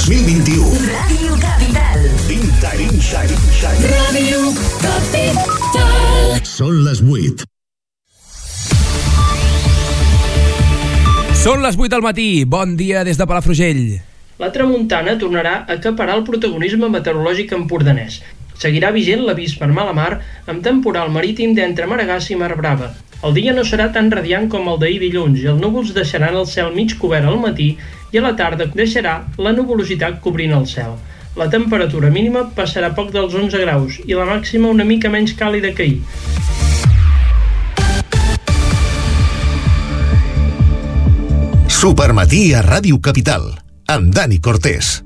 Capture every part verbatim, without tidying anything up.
mil vint-i-u. Ràdio Capital. Inside, inside, inside. Ràdio Capital. Són les vuit. Són les vuit del matí. Bon dia des de Palafrugell. La tramuntana tornarà a acaparar el protagonisme meteorològic empordanès. Seguirà vigent l'avís per mala mar amb temporal marítim d'entre Maragassa i Mar Brava. El dia no serà tan radiant com el d'ahir dilluns i els núvols deixaran el cel mig cobert al matí i a la tarda deixarà la nuvolositat cobrint el cel. La temperatura mínima passarà poc dels onze graus i la màxima una mica menys càlida que ahir. Supermatí a Ràdio Capital, amb Dani Cortés.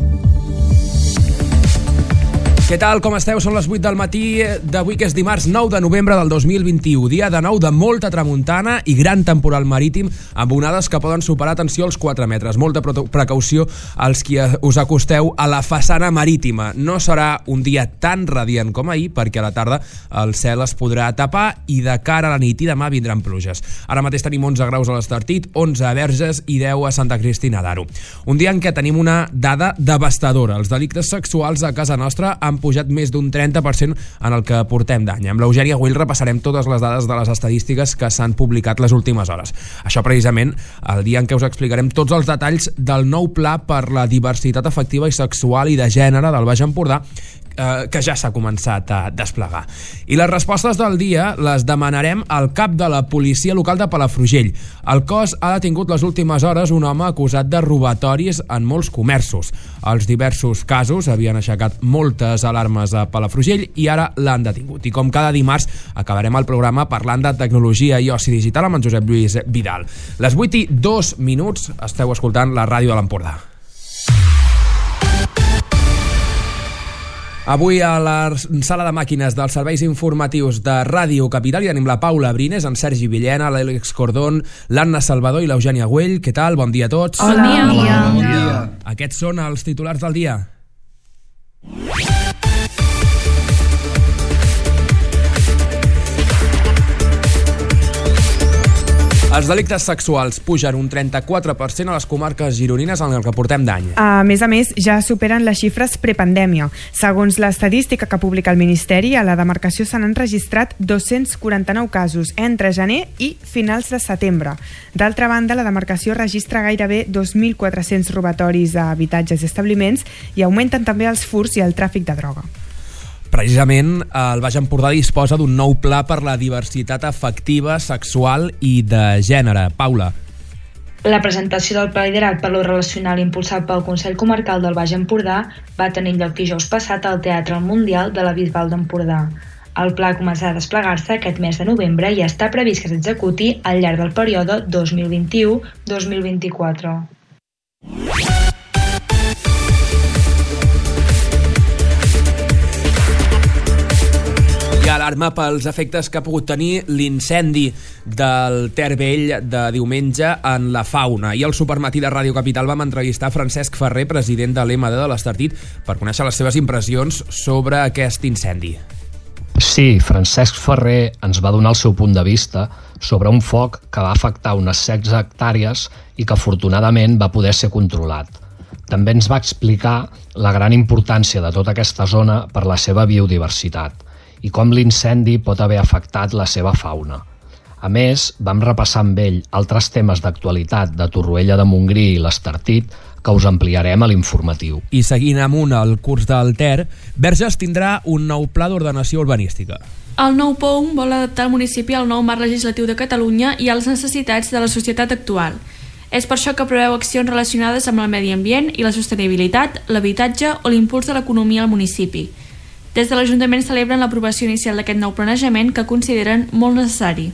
Què tal, com esteu? Són les vuit del matí d'avui, que és dimarts nou de novembre del dos mil vint-i-u. Dia de nou de molta tramuntana i gran temporal marítim amb onades que poden superar, atenció, els quatre metres. Molta precaució als qui us acosteu a la façana marítima. No serà un dia tan radiant com ahir, perquè a la tarda el cel es podrà tapar i de cara a la nit i demà vindran pluges. Ara mateix tenim onze graus a l'Estartit, onze a Verges i deu a Santa Cristina d'Aro. Un dia en què tenim una dada devastadora. Els delictes sexuals a casa nostra han pujat més d'un trenta per cent en el que portem d'any. Amb l'Eugènia Güell repassarem totes les dades de les estadístiques que s'han publicat les últimes hores. Això precisament el dia en què us explicarem tots els detalls del nou pla per la diversitat afectiva i sexual i de gènere del Baix Empordà, eh, que ja s'ha començat a desplegar. I les respostes del dia les demanarem al cap de la policia local de Palafrugell. El cos ha detingut les últimes hores un home acusat de robatoris en molts comerços. Els diversos casos havien aixecat moltes alarmes a Palafrugell i ara l'han detingut. I com cada dimarts acabarem el programa parlant de tecnologia i oci digital amb en Josep Lluís Vidal. Les vuit i dos minuts esteu escoltant la ràdio de l'Empordà. Avui a la sala de màquines dels serveis informatius de Ràdio Capital hi tenim la Paula Brines, en Sergi Villena, l'Àlex Cordón, l'Anna Salvador i l'Eugènia Güell. Què tal? Bon dia a tots. Hola. Bon dia. Hola. Bon dia. Aquests són els titulars del dia. Els delictes sexuals pugen un trenta-quatre per cent a les comarques gironines en el que portem d'any. A més a més, ja superen les xifres prepandèmia. Segons l'estadística que publica el Ministeri, a la demarcació s'han enregistrat dos-cents quaranta-nou casos entre gener i finals de setembre. D'altra banda, la demarcació registra gairebé dos mil quatre-cents robatoris a habitatges i establiments i augmenten també els furts i el tràfic de droga. Precisament, el Baix Empordà disposa d'un nou pla per la diversitat afectiva, sexual i de gènere. Paula. La presentació del pla liderat per lo relacional impulsat pel Consell Comarcal del Baix Empordà va tenir lloc dijous passat al Teatre Mundial de la Bisbal d'Empordà. El pla començarà a desplegar-se aquest mes de novembre i està previst que s'executi al llarg del període dos mil vint-i-u a dos mil vint-i-quatre. Hi ha alarma pels efectes que ha pogut tenir l'incendi del Ter Vell de diumenge en la fauna. I al Supermatí de Ràdio Capital vam entrevistar Francesc Ferrer, president de l'E M D de l'Estartit, per conèixer les seves impressions sobre aquest incendi. Sí, Francesc Ferrer ens va donar el seu punt de vista sobre un foc que va afectar unes setze hectàrees i que afortunadament va poder ser controlat. També ens va explicar la gran importància de tota aquesta zona per la seva biodiversitat i com l'incendi pot haver afectat la seva fauna. A més, vam repassar amb ell altres temes d'actualitat de Torroella de Montgrí i l'Estartit que us ampliarem a l'informatiu. I seguint amunt el curs del Ter, Verges tindrà un nou pla d'ordenació urbanística. El nou P O U M vol adaptar el municipi al nou marc legislatiu de Catalunya i a les necessitats de la societat actual. És per això que preveu accions relacionades amb el medi ambient i la sostenibilitat, l'habitatge o l'impuls de l'economia al municipi. Des de l'Ajuntament celebren l'aprovació inicial d'aquest nou planejament que consideren molt necessari.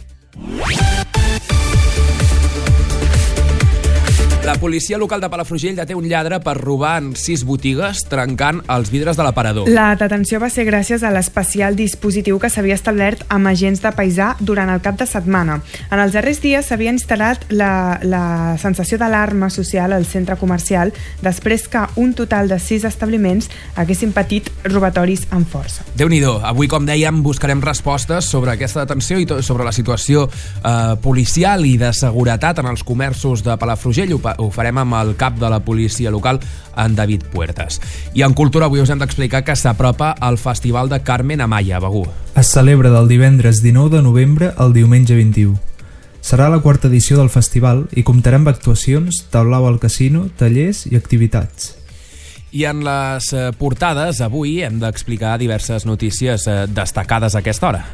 La policia local de Palafrugell deté un lladre per robar en sis botigues, trencant els vidres de l'aparador. La detenció va ser gràcies a l'especial dispositiu que s'havia establert amb agents de paisà durant el cap de setmana. En els darrers dies s'havia instal·lat la, la sensació d'alarma social al centre comercial després que un total de sis establiments haguessin patit robatoris amb força. Déu-n'hi-do. Avui, com dèiem, buscarem respostes sobre aquesta detenció i sobre la situació eh, policial i de seguretat en els comerços de Palafrugell. Ho, ho farem amb el cap de la policia local, en David Puertas. I en cultura avui us hem d'explicar que s'apropa el Festival de Carmen Amaya, a Begur. Es celebra del divendres dinou de novembre al diumenge vint-i-u. Serà la quarta edició del festival i comptarà amb actuacions, taulau al casino, tallers i activitats. I en les portades avui hem d'explicar diverses notícies destacades a aquesta hora.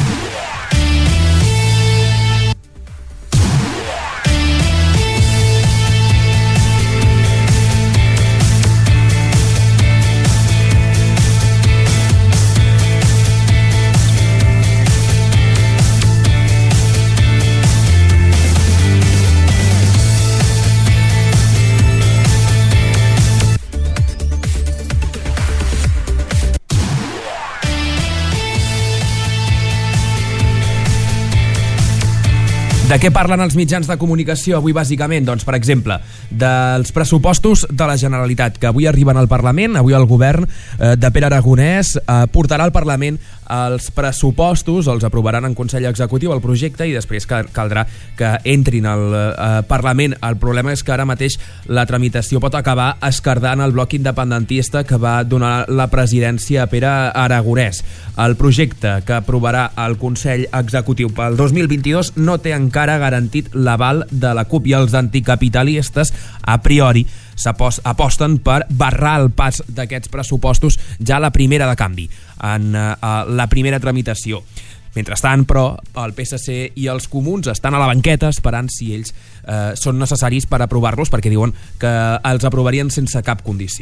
De què parlen els mitjans de comunicació avui, bàsicament? Doncs, per exemple, dels pressupostos de la Generalitat, que avui arriben al Parlament. Avui el govern eh, de Pere Aragonès eh, portarà al Parlament els pressupostos, els aprovaran en Consell Executiu el projecte i després caldrà que entrin al eh, Parlament. El problema és que ara mateix la tramitació pot acabar esquerdant el bloc independentista que va donar la presidència a Pere Aragonès. El projecte que aprovarà el Consell Executiu pel dos mil vint-i-dos no té encara garantit l'aval de la CUP i els anticapitalistes a priori aposten per barrar el pas d'aquests pressupostos ja a la primera de canvi, en uh, la primera tramitació. Mentrestant, però, el P S C i els comuns estan a la banqueta esperant si ells uh, són necessaris per aprovar-los, perquè diuen que els aprovarien sense cap condició.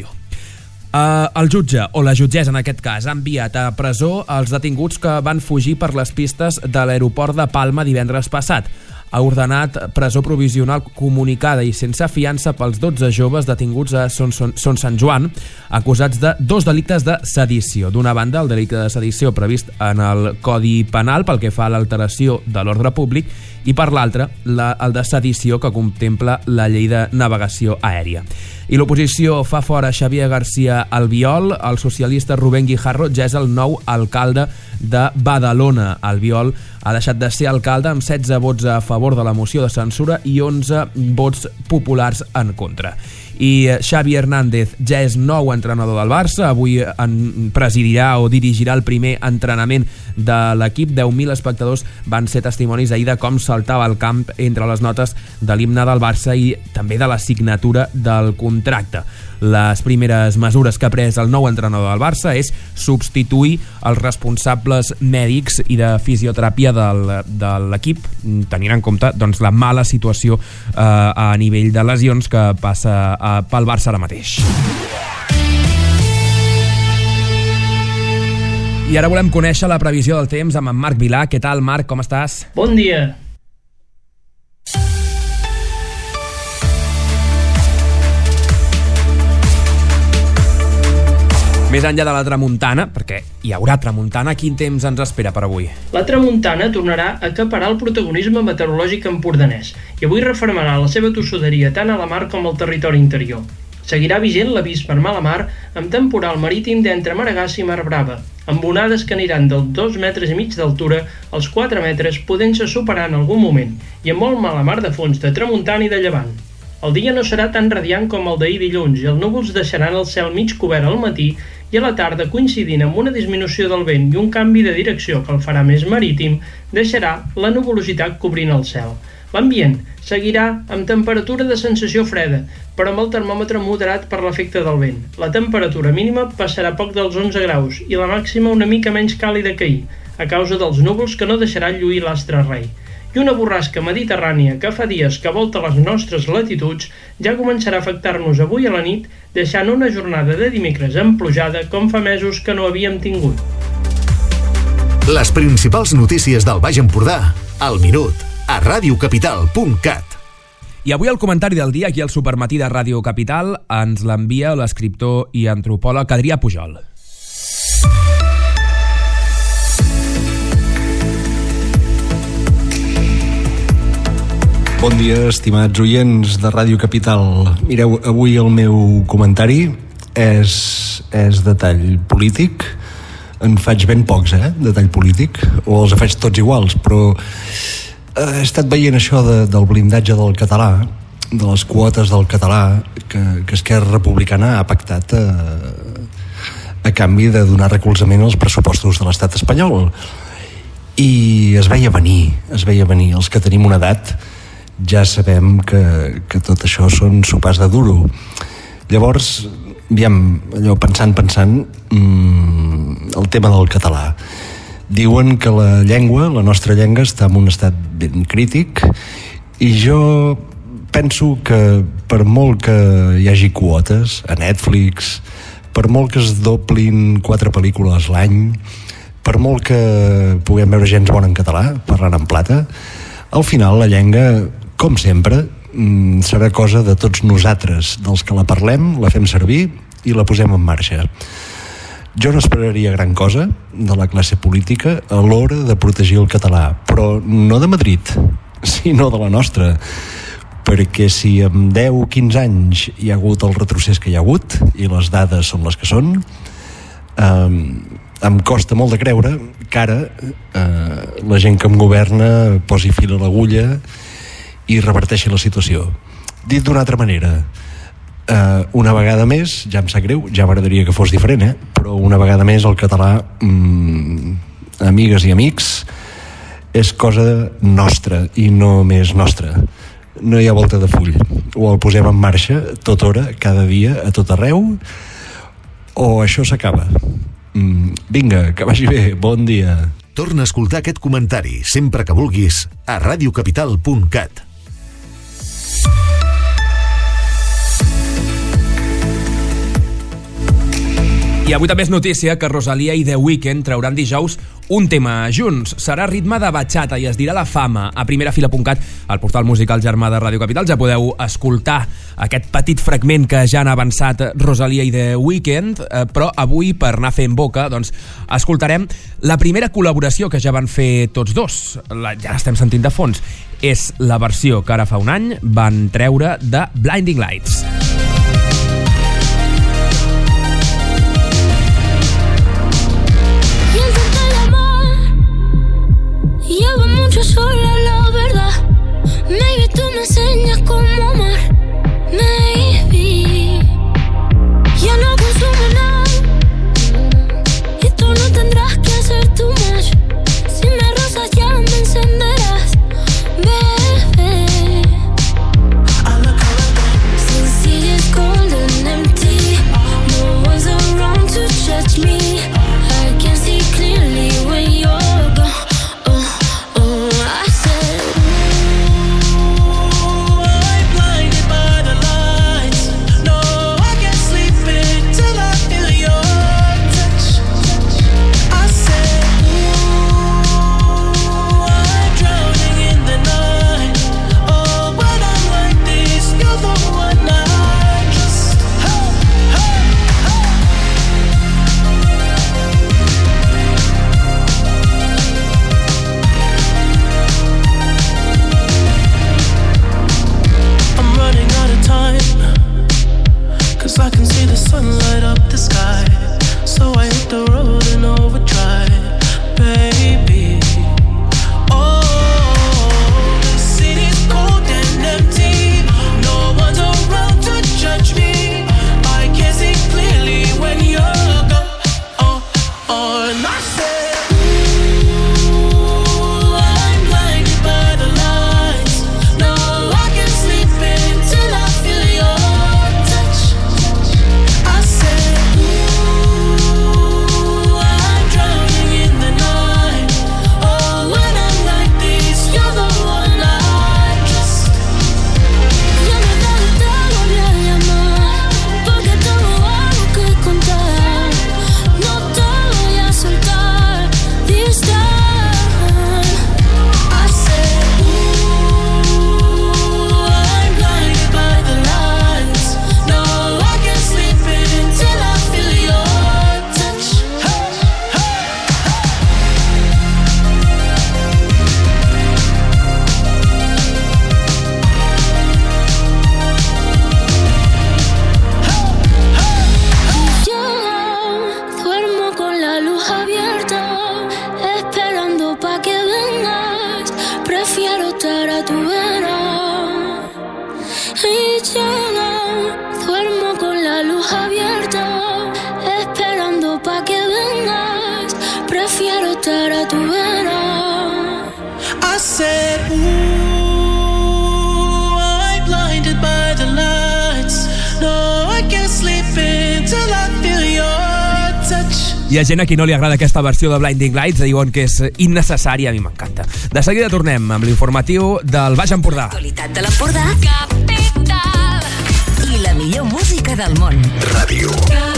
Uh, el jutge, o la jutgessa en aquest cas, ha enviat a presó els detinguts que van fugir per les pistes de l'aeroport de Palma divendres passat. Ha ordenat presó provisional comunicada i sense fiança pels dotze joves detinguts a Son, Son, Son Sant Joan, acusats de dos delictes de sedició. D'una banda, el delicte de sedició previst en el Codi Penal pel que fa a l'alteració de l'ordre públic, i per l'altra, la, el de sedició que contempla la llei de navegació aèria. I l'oposició fa fora Xavier García Albiol. El socialista Rubén Guijarro ja és el nou alcalde de Badalona. Albiol ha deixat de ser alcalde amb setze vots a favor de la moció de censura i onze vots populars en contra. I Xavi Hernández ja és nou entrenador del Barça. Avui en presidirà o dirigirà el primer entrenament de l'equip. deu mil espectadors van ser testimonis ahir de com saltava el camp entre les notes de l'himne del Barça i també de la signatura del contracte. Les primeres mesures que ha pres el nou entrenador del Barça és substituir els responsables mèdics i de fisioteràpia del, de l'equip, tenint en compte doncs, la mala situació eh, a nivell de lesions que passa eh, pel Barça ara mateix. I ara volem conèixer la previsió del temps amb en Marc Vilà. Què tal, Marc? Com estàs? Bon dia. Més enllà de la tramuntana, perquè hi haurà tramuntana, quin temps ens espera per avui? La tramuntana tornarà a acaparar el protagonisme meteorològic empordanès i avui reformarà la seva tossuderia tant a la mar com al territori interior. Seguirà vigent l'avís per mala mar amb temporal marítim d'entre Maragassa i Mar Brava, amb onades que aniran dels dos metres i mig d'altura als quatre metres, podent-se superar en algun moment, i amb molt mala mar de fons de tramuntana i de llevant. El dia no serà tan radiant com el d'ahir dilluns i els núvols deixaran el cel mig cobert al matí i a la tarda, coincidint amb una disminució del vent i un canvi de direcció que el farà més marítim, deixarà la nuvolositat cobrint el cel. L'ambient seguirà amb temperatura de sensació freda, però amb el termòmetre moderat per l'efecte del vent. La temperatura mínima passarà poc dels onze graus i la màxima una mica menys càlida que ahir, a causa dels núvols que no deixaran lluir l'astre rei. I una borrasca mediterrània que fa dies que volta les nostres latituds ja començarà a afectar-nos avui a la nit, deixant una jornada de dimecres emplujada com fa mesos que no havíem tingut. Les principals notícies del Baix Empordà, al minut, a radiocapital punt cat. I avui el comentari del dia aquí al Supermatí de Ràdio Capital ens l'envia l'escriptor i antropòleg Adrià Pujol. Bon dia, estimats oients de Ràdio Capital. Mireu, avui el meu comentari és, és de tall polític. En faig ben pocs, eh, de tall polític, o els faig tots iguals, però he estat veient això de, del blindatge del català de les quotes del català que, que Esquerra Republicana ha pactat a, a canvi de donar recolzament als pressupostos de l'estat espanyol. I es veia venir, es veia venir. Els que tenim una edat ja sabem que, que tot això són sopars de duro. Llavors, aviam, allò pensant, pensant, mmm, el tema del català. Diuen que la llengua, la nostra llengua, està en un estat ben crític, i jo penso que per molt que hi hagi quotes a Netflix, per molt que es doblin quatre pel·lícules l'any, per molt que puguem veure gens bona en català, parlant en plata, al final la llengua, com sempre, serà cosa de tots nosaltres, dels que la parlem, la fem servir i la posem en marxa. Jo no esperaria gran cosa de la classe política a l'hora de protegir el català, però no de Madrid, sinó de la nostra, perquè si en deu o quinze anys hi ha hagut el retrocés que hi ha hagut, i les dades són les que són, eh, em costa molt de creure que ara eh, la gent que em governa posi fil a l'agulla i reverteixi la situació. Dit d'una altra manera, eh, una vegada més, ja em sap greu, ja m'agradaria que fos diferent, eh? Però una vegada més el català, mm, amigues i amics, és cosa nostra i no més nostra. No hi ha volta de full. O el posem en marxa tota hora, cada dia, a tot arreu, o això s'acaba. Mm, vinga, que vagi bé, bon dia. Torna a escoltar aquest comentari sempre que vulguis a radiocapital punt cat. I avui també és notícia que Rosalía i The Weeknd trauran dijous un tema junts. Serà ritme de bachata i es dirà La Fama. A primera fila punt cat, el portal musical germà de Ràdio Capital, ja podeu escoltar aquest petit fragment que ja han avançat Rosalía i The Weeknd, eh, però avui, per anar fent boca, doncs, escoltarem la primera col·laboració que ja van fer tots dos. La, ja l'estem sentint de fons. És la versió que ara fa un any van treure de Blinding Lights. Llevo mucho sola, la verdad. Maybe tú me enseñas cómo amar. Maybe ya no consumo nada y tú no tendrás que hacer too much. Si me rozas ya me encenderás, bebé. Since it is cold and empty, no one's around to judge me. I can see clearly when you're gone. I can see the sun light up the sky, so I hit the road in overdrive, baby. Oh, the city's cold and empty, no one's around to judge me. I can see clearly when you're gone. Oh, oh, and I said, ooh, I'm blinded by the lights. No, I can't sleep until I feel your touch. I said, ooh, I'm drowning in the night. Oh, when I'm like this, you're the one I trust. Ya no te volví a llamar, porque tengo algo que contar. No te voy a soltar. flotar a tu vera. I said, ooh, I'm blinded by the lights. No, I can't sleep until I feel your touch. Hi ha gent a qui no li agrada aquesta versió de Blinding Lights, diuen que és innecessària, a mi m'encanta. De seguida tornem amb l'informatiu del Baix Empordà. L'actualitat de l'Empordà. Capital. I la millor música del món. Ràdio.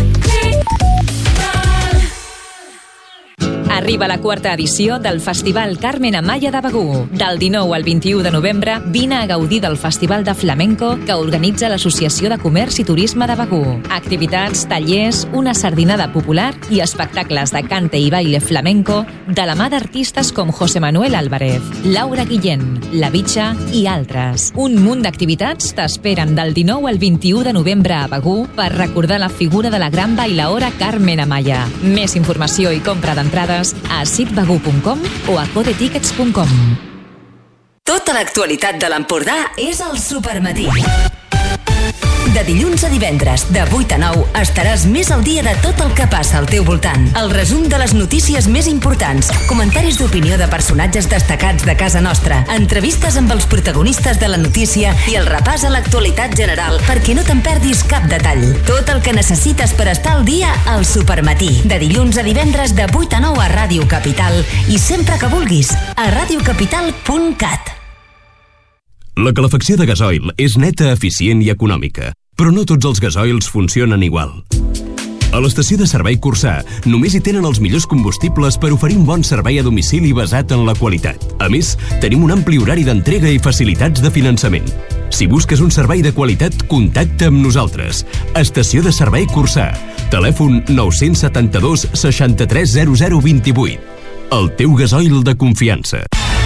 Arriba la quarta edició del Festival Carmen Amaya de Begur. Del dinou al vint-i-u de novembre, vine a gaudir del Festival de Flamenco que organitza l'Associació de Comerç i Turisme de Begur. Activitats, tallers, una sardinada popular i espectacles de cante i baile flamenco de la mà d'artistes com José Manuel Álvarez, Laura Guillén, La Bitxa i altres. Un munt d'activitats t'esperen del dinou al vint-i-u de novembre a Begur per recordar la figura de la gran bailaora Carmen Amaya. Més informació i compra d'entrades a sitbegur punt com o a codetickets punt com. Tota l'actualitat de l'Empordà és al Supermatí. De dilluns a divendres, de vuit a nou, estaràs més al dia de tot el que passa al teu voltant. El resum de les notícies més importants, comentaris d'opinió de personatges destacats de casa nostra, entrevistes amb els protagonistes de la notícia i el repàs a l'actualitat general perquè no te'n perdis cap detall. Tot el que necessites per estar al dia al Supermatí. De dilluns a divendres, de vuit a nou a Ràdio Capital i sempre que vulguis a radiocapital punt cat. La calefacció de gasoil és neta, eficient i econòmica, però no tots els gasoils funcionen igual. A l'estació de servei Cursà només hi tenen els millors combustibles per oferir un bon servei a domicili basat en la qualitat. A més, tenim un ampli horari d'entrega i facilitats de finançament. Si busques un servei de qualitat, contacta amb nosaltres. Estació de servei Cursà. Telèfon nou set dos, seixanta-tres, zero zero, vint-i-vuit. El teu gasoil de confiança.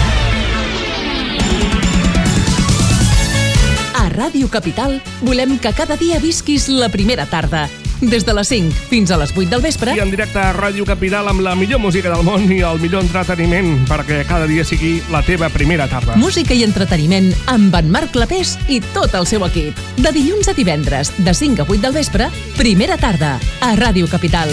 A Ràdio Capital volem que cada dia visquis la primera tarda. Des de les cinc fins a les vuit del vespre. I en directe a Ràdio Capital amb la millor música del món i el millor entreteniment perquè cada dia sigui la teva primera tarda. Música i entreteniment amb en Marc Clapés i tot el seu equip. De dilluns a divendres, de cinc a vuit del vespre, primera tarda, a Ràdio Capital.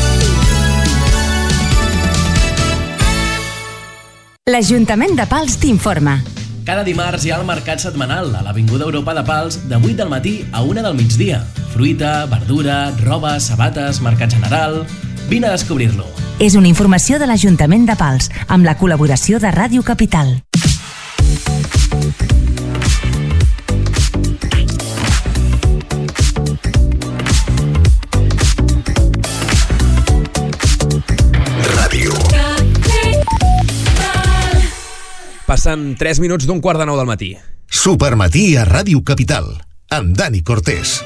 L'Ajuntament de Pals t'informa. Cada dimarts hi ha el mercat setmanal a l'Avinguda Europa de Pals de vuit del matí a una del migdia. Fruita, verdura, roba, sabates, mercat general... Vine a descobrir-lo. És una informació de l'Ajuntament de Pals amb la col·laboració de Ràdio Capital. Passen tres minuts d'un quart de nou del matí. Supermatí a Ràdio Capital, amb Dani Cortés.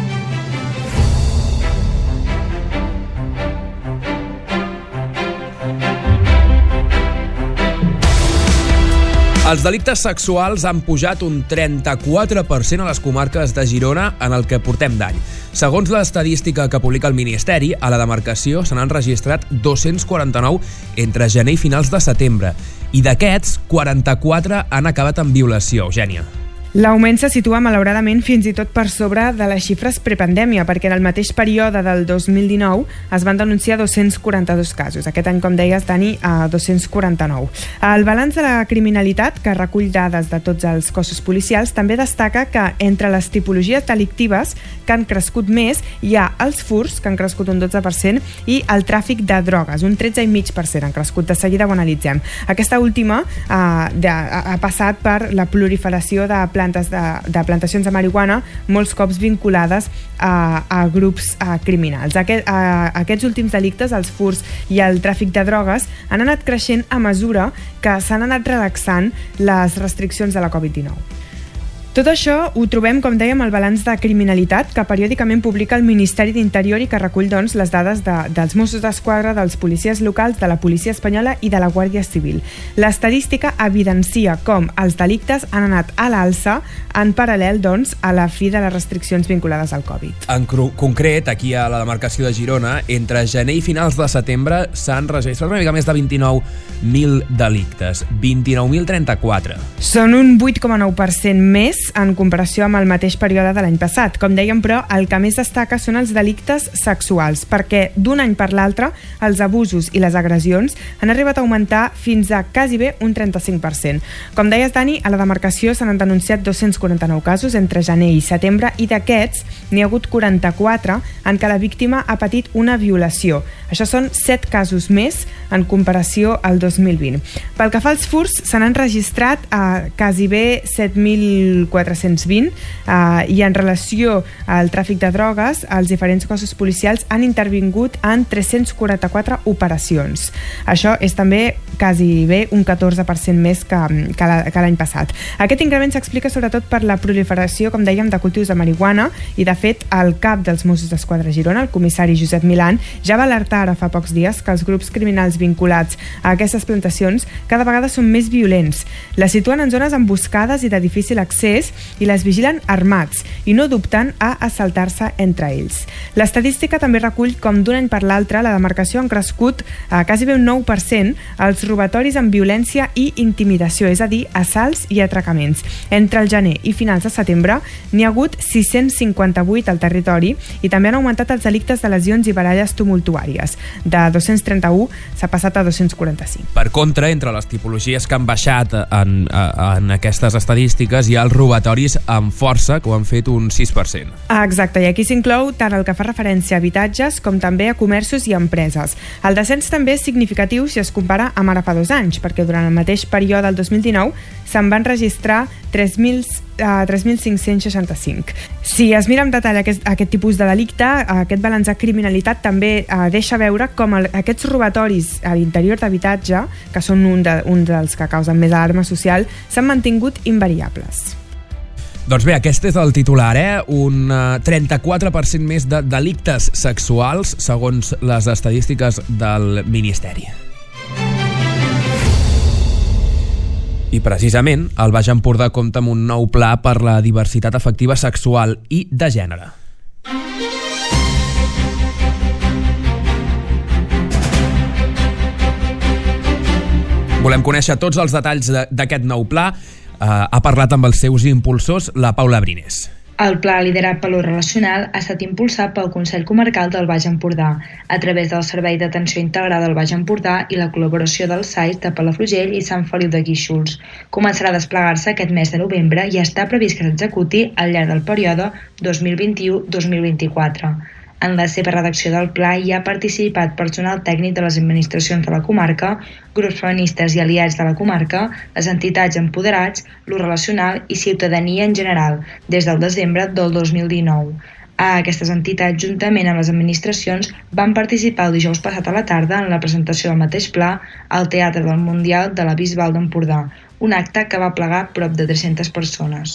Els delictes sexuals han pujat un trenta-quatre per cent a les comarques de Girona en el que portem d'any. Segons l'estadística que publica el Ministeri, a la demarcació se n'han registrat dos-cents quaranta-nou entre gener i finals de setembre. I d'aquests, quaranta-quatre han acabat en violació, Eugènia. L'augment se situa malauradament fins i tot per sobre de les xifres prepandèmia, perquè en el mateix període del dos mil dinou es van denunciar dos-cents quaranta-dos casos. Aquest any, com deies, Dani, a dos-cents quaranta-nou. El balanç de la criminalitat, que recull dades de tots els cossos policials, també destaca que entre les tipologies delictives que han crescut més hi ha els furts, que han crescut un dotze per cent, i el tràfic de drogues, un tretze coma cinc per cent han crescut. De seguida ho analitzem. Aquesta última eh, de, ha passat per la proliferació de plantes de, de plantacions de marihuana, molts cops vinculades a, a grups a, criminals. Aquest, a, aquests últims delictes, els furts i el tràfic de drogues, han anat creixent a mesura que s'han anat relaxant les restriccions de la covid dinou. Tot això ho trobem, com dèiem, al balanç de criminalitat que periòdicament publica el Ministeri d'Interior i que recull doncs, les dades de, dels Mossos d'Esquadra, dels policies locals, de la policia espanyola i de la Guàrdia Civil. L'estadística evidencia com els delictes han anat a l'alça en paral·lel doncs, a la fi de les restriccions vinculades al Covid. En concret, aquí a la demarcació de Girona, entre gener i finals de setembre s'han registrat una mica més de vint-i-nou mil delictes, vint-i-nou mil trenta-quatre. Són un vuit coma nou per cent més més en comparació amb el mateix període de l'any passat. Com dèiem, però, el que més destaca són els delictes sexuals, perquè d'un any per l'altre els abusos i les agressions han arribat a augmentar fins a quasi bé un trenta-cinc per cent. Com deies, Dani, a la demarcació s'han denunciat dos-cents quaranta-nou casos entre gener i setembre i d'aquests n'hi ha hagut quaranta-quatre en què la víctima ha patit una violació. Això són set casos més en comparació al dos mil vint. Pel que fa als furts, se n'han registrat a quasi bé set mil quatre-cents vint eh, i en relació al tràfic de drogues, els diferents cossos policials han intervingut en tres-cents quaranta-quatre operacions. Això és també quasi bé un catorze per cent més que, que, la, que l'any passat. Aquest increment s'explica sobretot per la proliferació, com dèiem, de cultius de marihuana i, de fet, el cap dels Mossos d'Esquadra a Girona, el comissari Josep Milán, ja va alertar ara fa pocs dies que els grups criminals vinculats a aquestes plantacions cada vegada són més violents. Les situen en zones emboscades i de difícil accés i les vigilen armats i no dubten a assaltar-se entre ells. L'estadística també recull com d'un any per l'altre la demarcació han crescut a quasi bé un nou per cent els robatoris amb violència i intimidació, és a dir, assalts i atracaments. Entre el gener i finals de setembre n'hi ha hagut sis-cents cinquanta-vuit al territori i també han augmentat els delictes de lesions i baralles tumultuàries. De dos-cents trenta-u s'ha passat a dos-cents quaranta-cinc. Per contra, entre les tipologies que han baixat en, en aquestes estadístiques hi ha els robatoris amb força, que ho han fet un sis per cent. Ah, exacte, i aquí s'inclou tant el que fa referència a habitatges com també a comerços i empreses. El descens també és significatiu si es compara amb ara fa dos anys, perquè durant el mateix període del dos mil dinou se'n van registrar tres mil cinc-cents seixanta-cinc. Si es mira amb detall aquest, aquest tipus de delicte, aquest balanç de criminalitat també eh, deixa veure com el, aquests robatoris a l'interior d'habitatge, que són un, de, un dels que causen més alarma social, s'han mantingut invariables. Doncs bé, aquest és el titular, eh? Un trenta-quatre per cent més de delictes sexuals, segons les estadístiques del Ministeri. I precisament, el Baix Empordà compta amb un nou pla per la diversitat afectiva sexual i de gènere. Volem conèixer tots els detalls d'aquest nou pla. Uh, ha parlat amb els seus impulsors la Paula Brines. El pla, liderat per l'O Relacional, ha estat impulsat pel Consell Comarcal del Baix Empordà, a través del Servei d'Atenció Integrada del Baix Empordà i la col·laboració dels S A I de Palafrugell i Sant Feliu de Guíxols. Començarà a desplegar-se aquest mes de novembre i està previst que s'executi al llarg del període dos mil vint-i-u dos mil vint-i-quatre. En la seva redacció del pla hi ha participat personal tècnic de les administracions de la comarca, grups feministes i aliats de la comarca, les entitats empoderats, l'O Relacional i ciutadania en general, des del desembre del dos mil dinou. A aquestes entitats, juntament amb les administracions, van participar el dijous passat a la tarda en la presentació del mateix pla al Teatre del Mundial de la Bisbal d'Empordà, un acte que va plegar prop de tres-centes persones.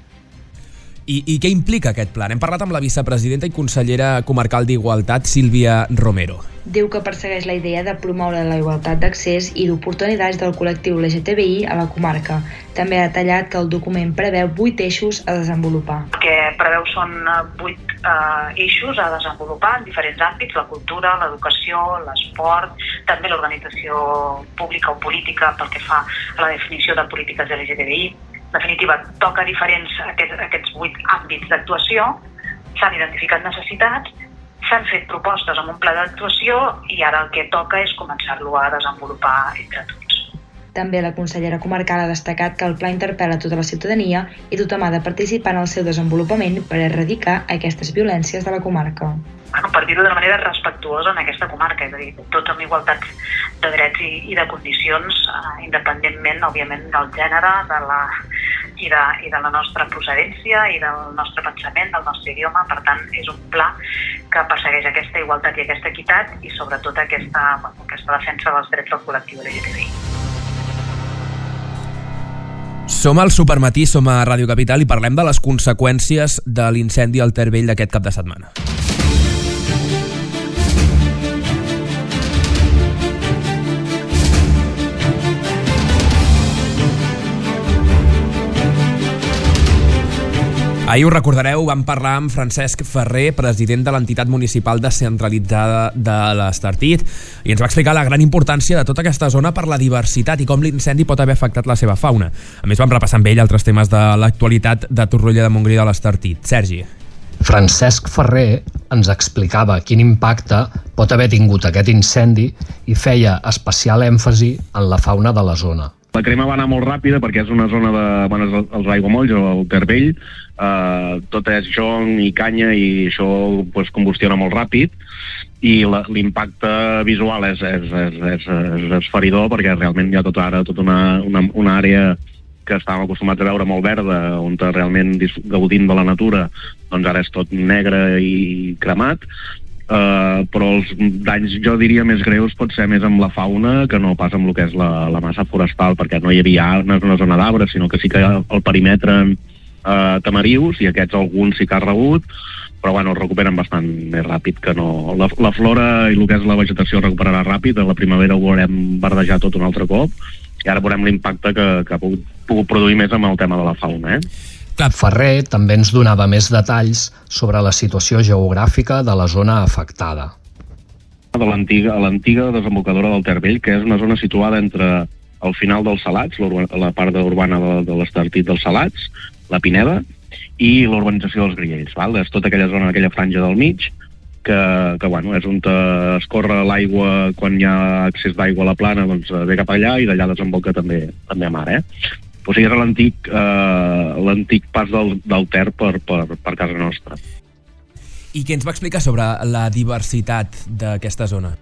I, I què implica aquest pla? Hem parlat amb la vicepresidenta i consellera comarcal d'Igualtat, Sílvia Romero. Diu que persegueix la idea de promoure la igualtat d'accés i d'oportunitats del col·lectiu L G T B I a la comarca. També ha detallat que el document preveu vuit eixos a desenvolupar. El que preveu són vuit eh, eixos a desenvolupar en diferents àmbits: la cultura, l'educació, l'esport, també l'organització pública o política pel que fa a la definició de polítiques L G T B I. En definitiva, toca diferents aquests, aquests vuit àmbits d'actuació, s'han identificat necessitats, s'han fet propostes amb un pla d'actuació i ara el que toca és començar-lo a desenvolupar entre tots. També la consellera comarcal ha destacat que el pla interpel·la tota la ciutadania i tothom ha de participar en el seu desenvolupament per erradicar aquestes violències de la comarca. Bueno, per dir-ho d'una manera respectuosa en aquesta comarca, és a dir, tots amb igualtat de drets i, i de condicions, eh, independentment, òbviament, del gènere de la, i, de, i de la nostra procedència i del nostre pensament, del nostre idioma. Per tant, és un pla que persegueix aquesta igualtat i aquesta equitat i sobretot aquesta, bueno, aquesta defensa dels drets del col·lectiu L G T B I. Som al Supermatí, som a Ràdio Capital i parlem de les conseqüències de l'incendi al Ter Vell d'aquest cap de setmana. Ahir ho recordareu, vam parlar amb Francesc Ferrer, president de l'entitat municipal descentralitzada de l'Estartit, i ens va explicar la gran importància de tota aquesta zona per la diversitat i com l'incendi pot haver afectat la seva fauna. A més, vam repassar amb ell altres temes de l'actualitat de Torroella de Montgrí de l'Estartit. Sergi. Francesc Ferrer ens explicava quin impacte pot haver tingut aquest incendi i feia especial èmfasi en la fauna de la zona. La crema va anar molt ràpida perquè és una zona de bueno, els aiguamolls, el Tervell, eh, tot és jonc i canya i això pues, combustiona molt ràpid i l'impacte visual és, és, és, és, és esferidor perquè realment hi ha tot ara tota una, una, una àrea que estàvem acostumats a veure molt verda, on realment gaudint de la natura, doncs ara és tot negre i cremat, uh, però els danys, jo diria, més greus pot ser més amb la fauna que no pas amb el que és la, la massa forestal, perquè no hi havia no és una zona d'arbres, sinó que sí que al perímetre uh, tamarius, i aquests alguns sí que ha rebut, però bueno, es recuperen bastant més ràpid que no. La, la flora i el que és la vegetació es recuperarà ràpid, a la primavera ho veurem verdejar tot un altre cop, i ara veurem l'impacte que, que ha pogut, pogut produir més amb el tema de la fauna. Eh? Ferrer també ens donava més detalls sobre la situació geogràfica de la zona afectada. De l'antiga l'antiga desembocadura del Tervell, que és una zona situada entre el final dels Salats, la part urbana de, de l'Estartit dels Salats, la Pineda, i l'urbanització dels Griells. Val? És tota aquella zona, aquella franja del mig, que, que bueno, és on escorre l'aigua quan hi ha accés d'aigua a la plana, doncs ve cap allà i d'allà desemboca també, també a mar. Eh? O sigui, era l'antic eh, l'antic pas del, del Ter per, per, per casa nostra. I què ens va explicar sobre la diversitat d'aquesta zona?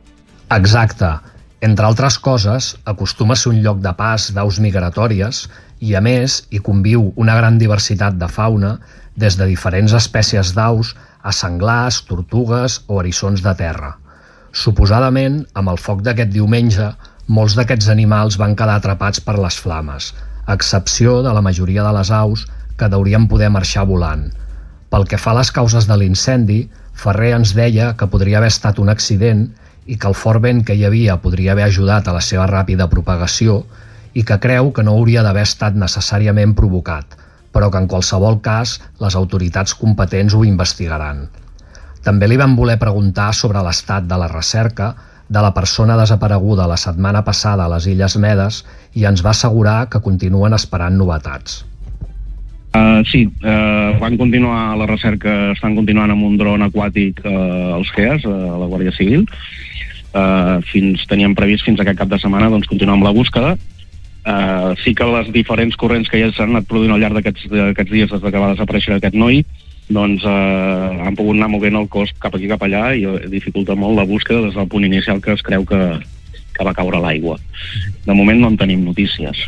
Exacte. Entre altres coses, acostuma a ser un lloc de pas d'aus migratòries i, a més, hi conviu una gran diversitat de fauna, des de diferents espècies d'aus a senglars, tortugues o eriçons de terra. Suposadament, amb el foc d'aquest diumenge, molts d'aquests animals van quedar atrapats per les flames, a excepció de la majoria de les aus que deurien poder marxar volant. Pel que fa a les causes de l'incendi, Ferrer ens deia que podria haver estat un accident i que el fort vent que hi havia podria haver ajudat a la seva ràpida propagació i que creu que no hauria d'haver estat necessàriament provocat, però que en qualsevol cas les autoritats competents ho investigaran. També li vam voler preguntar sobre l'estat de la recerca de la persona desapareguda la setmana passada a les Illes Medes i ens va assegurar que continuen esperant novetats. Uh, sí, uh, van continuar la recerca, estan continuant amb un dron aquàtic uh, als G E A S, uh, a la Guàrdia Civil. Uh, fins, teníem previst fins aquest cap de setmana doncs, continuar amb la búsqueda. Uh, sí que les diferents corrents que ja s'han anat produint al llarg d'aquests dies des que va desaparèixer aquest noi doncs uh, han pogut anar movent el cos cap aquí cap allà i dificulta molt la búsqueda des del punt inicial que es creu que, que va caure a l'aigua. De moment no en tenim notícies.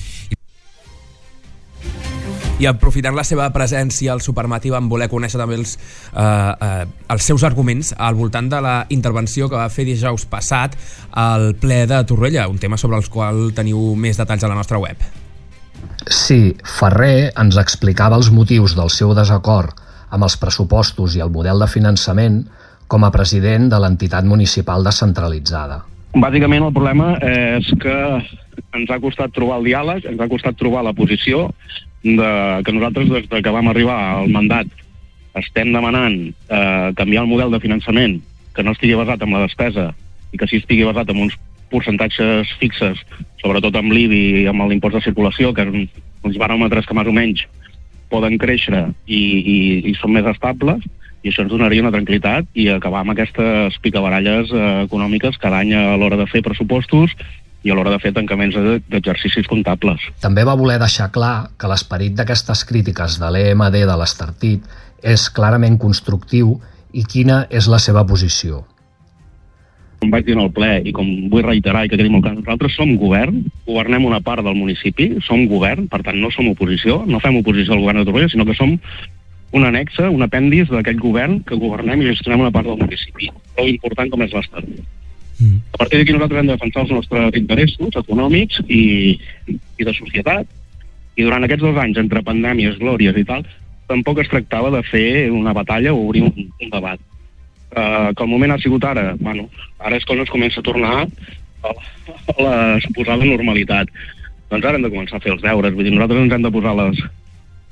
I aprofitant la seva presència al Supermatí vam voler conèixer també els, eh, eh, els seus arguments al voltant de la intervenció que va fer dijous passat al ple de Torroella, un tema sobre el qual teniu més detalls a la nostra web. Sí, Ferrer ens explicava els motius del seu desacord amb els pressupostos i el model de finançament com a president de l'entitat municipal descentralitzada. Bàsicament el problema és que ens ha costat trobar el diàleg, ens ha costat trobar la posició de, que nosaltres des que vam arribar al mandat estem demanant eh, canviar el model de finançament que no estigui basat en la despesa i que sí estigui basat en uns percentatges fixes, sobretot amb l'I B I i amb l'impost de circulació, que són uns baròmetres que més o menys poden créixer i, i, i són més estables, i això ens donaria una tranquil·litat i acabar amb aquestes picabaralles eh, econòmiques cada any a l'hora de fer pressupostos i a l'hora de fer tancaments d'exercicis comptables. També va voler deixar clar que l'esperit d'aquestes crítiques de l'E M D de l'Estartit és clarament constructiu i quina és la seva posició. Com vaig dir en el ple i com vull reiterar i que quedi molt clar, nosaltres som govern, governem una part del municipi, som govern, per tant no som oposició, no fem oposició al govern de Torroella, sinó que som un annexe, un apèndix d'aquell govern que governem i gestionem una part del municipi, prou important com és l'Estartit. Mm. A partir d'aquí nosaltres hem de defensar els nostres interessos econòmics i, i de societat, i durant aquests dos anys entre pandèmies, glòries i tal, tampoc es tractava de fer una batalla o obrir un, un debat. Uh, que el moment ha sigut ara, bueno, ara és quan es comença a tornar a, a la suposada normalitat. Doncs ara hem de començar a fer els deures, vull dir, nosaltres ens hem de posar les,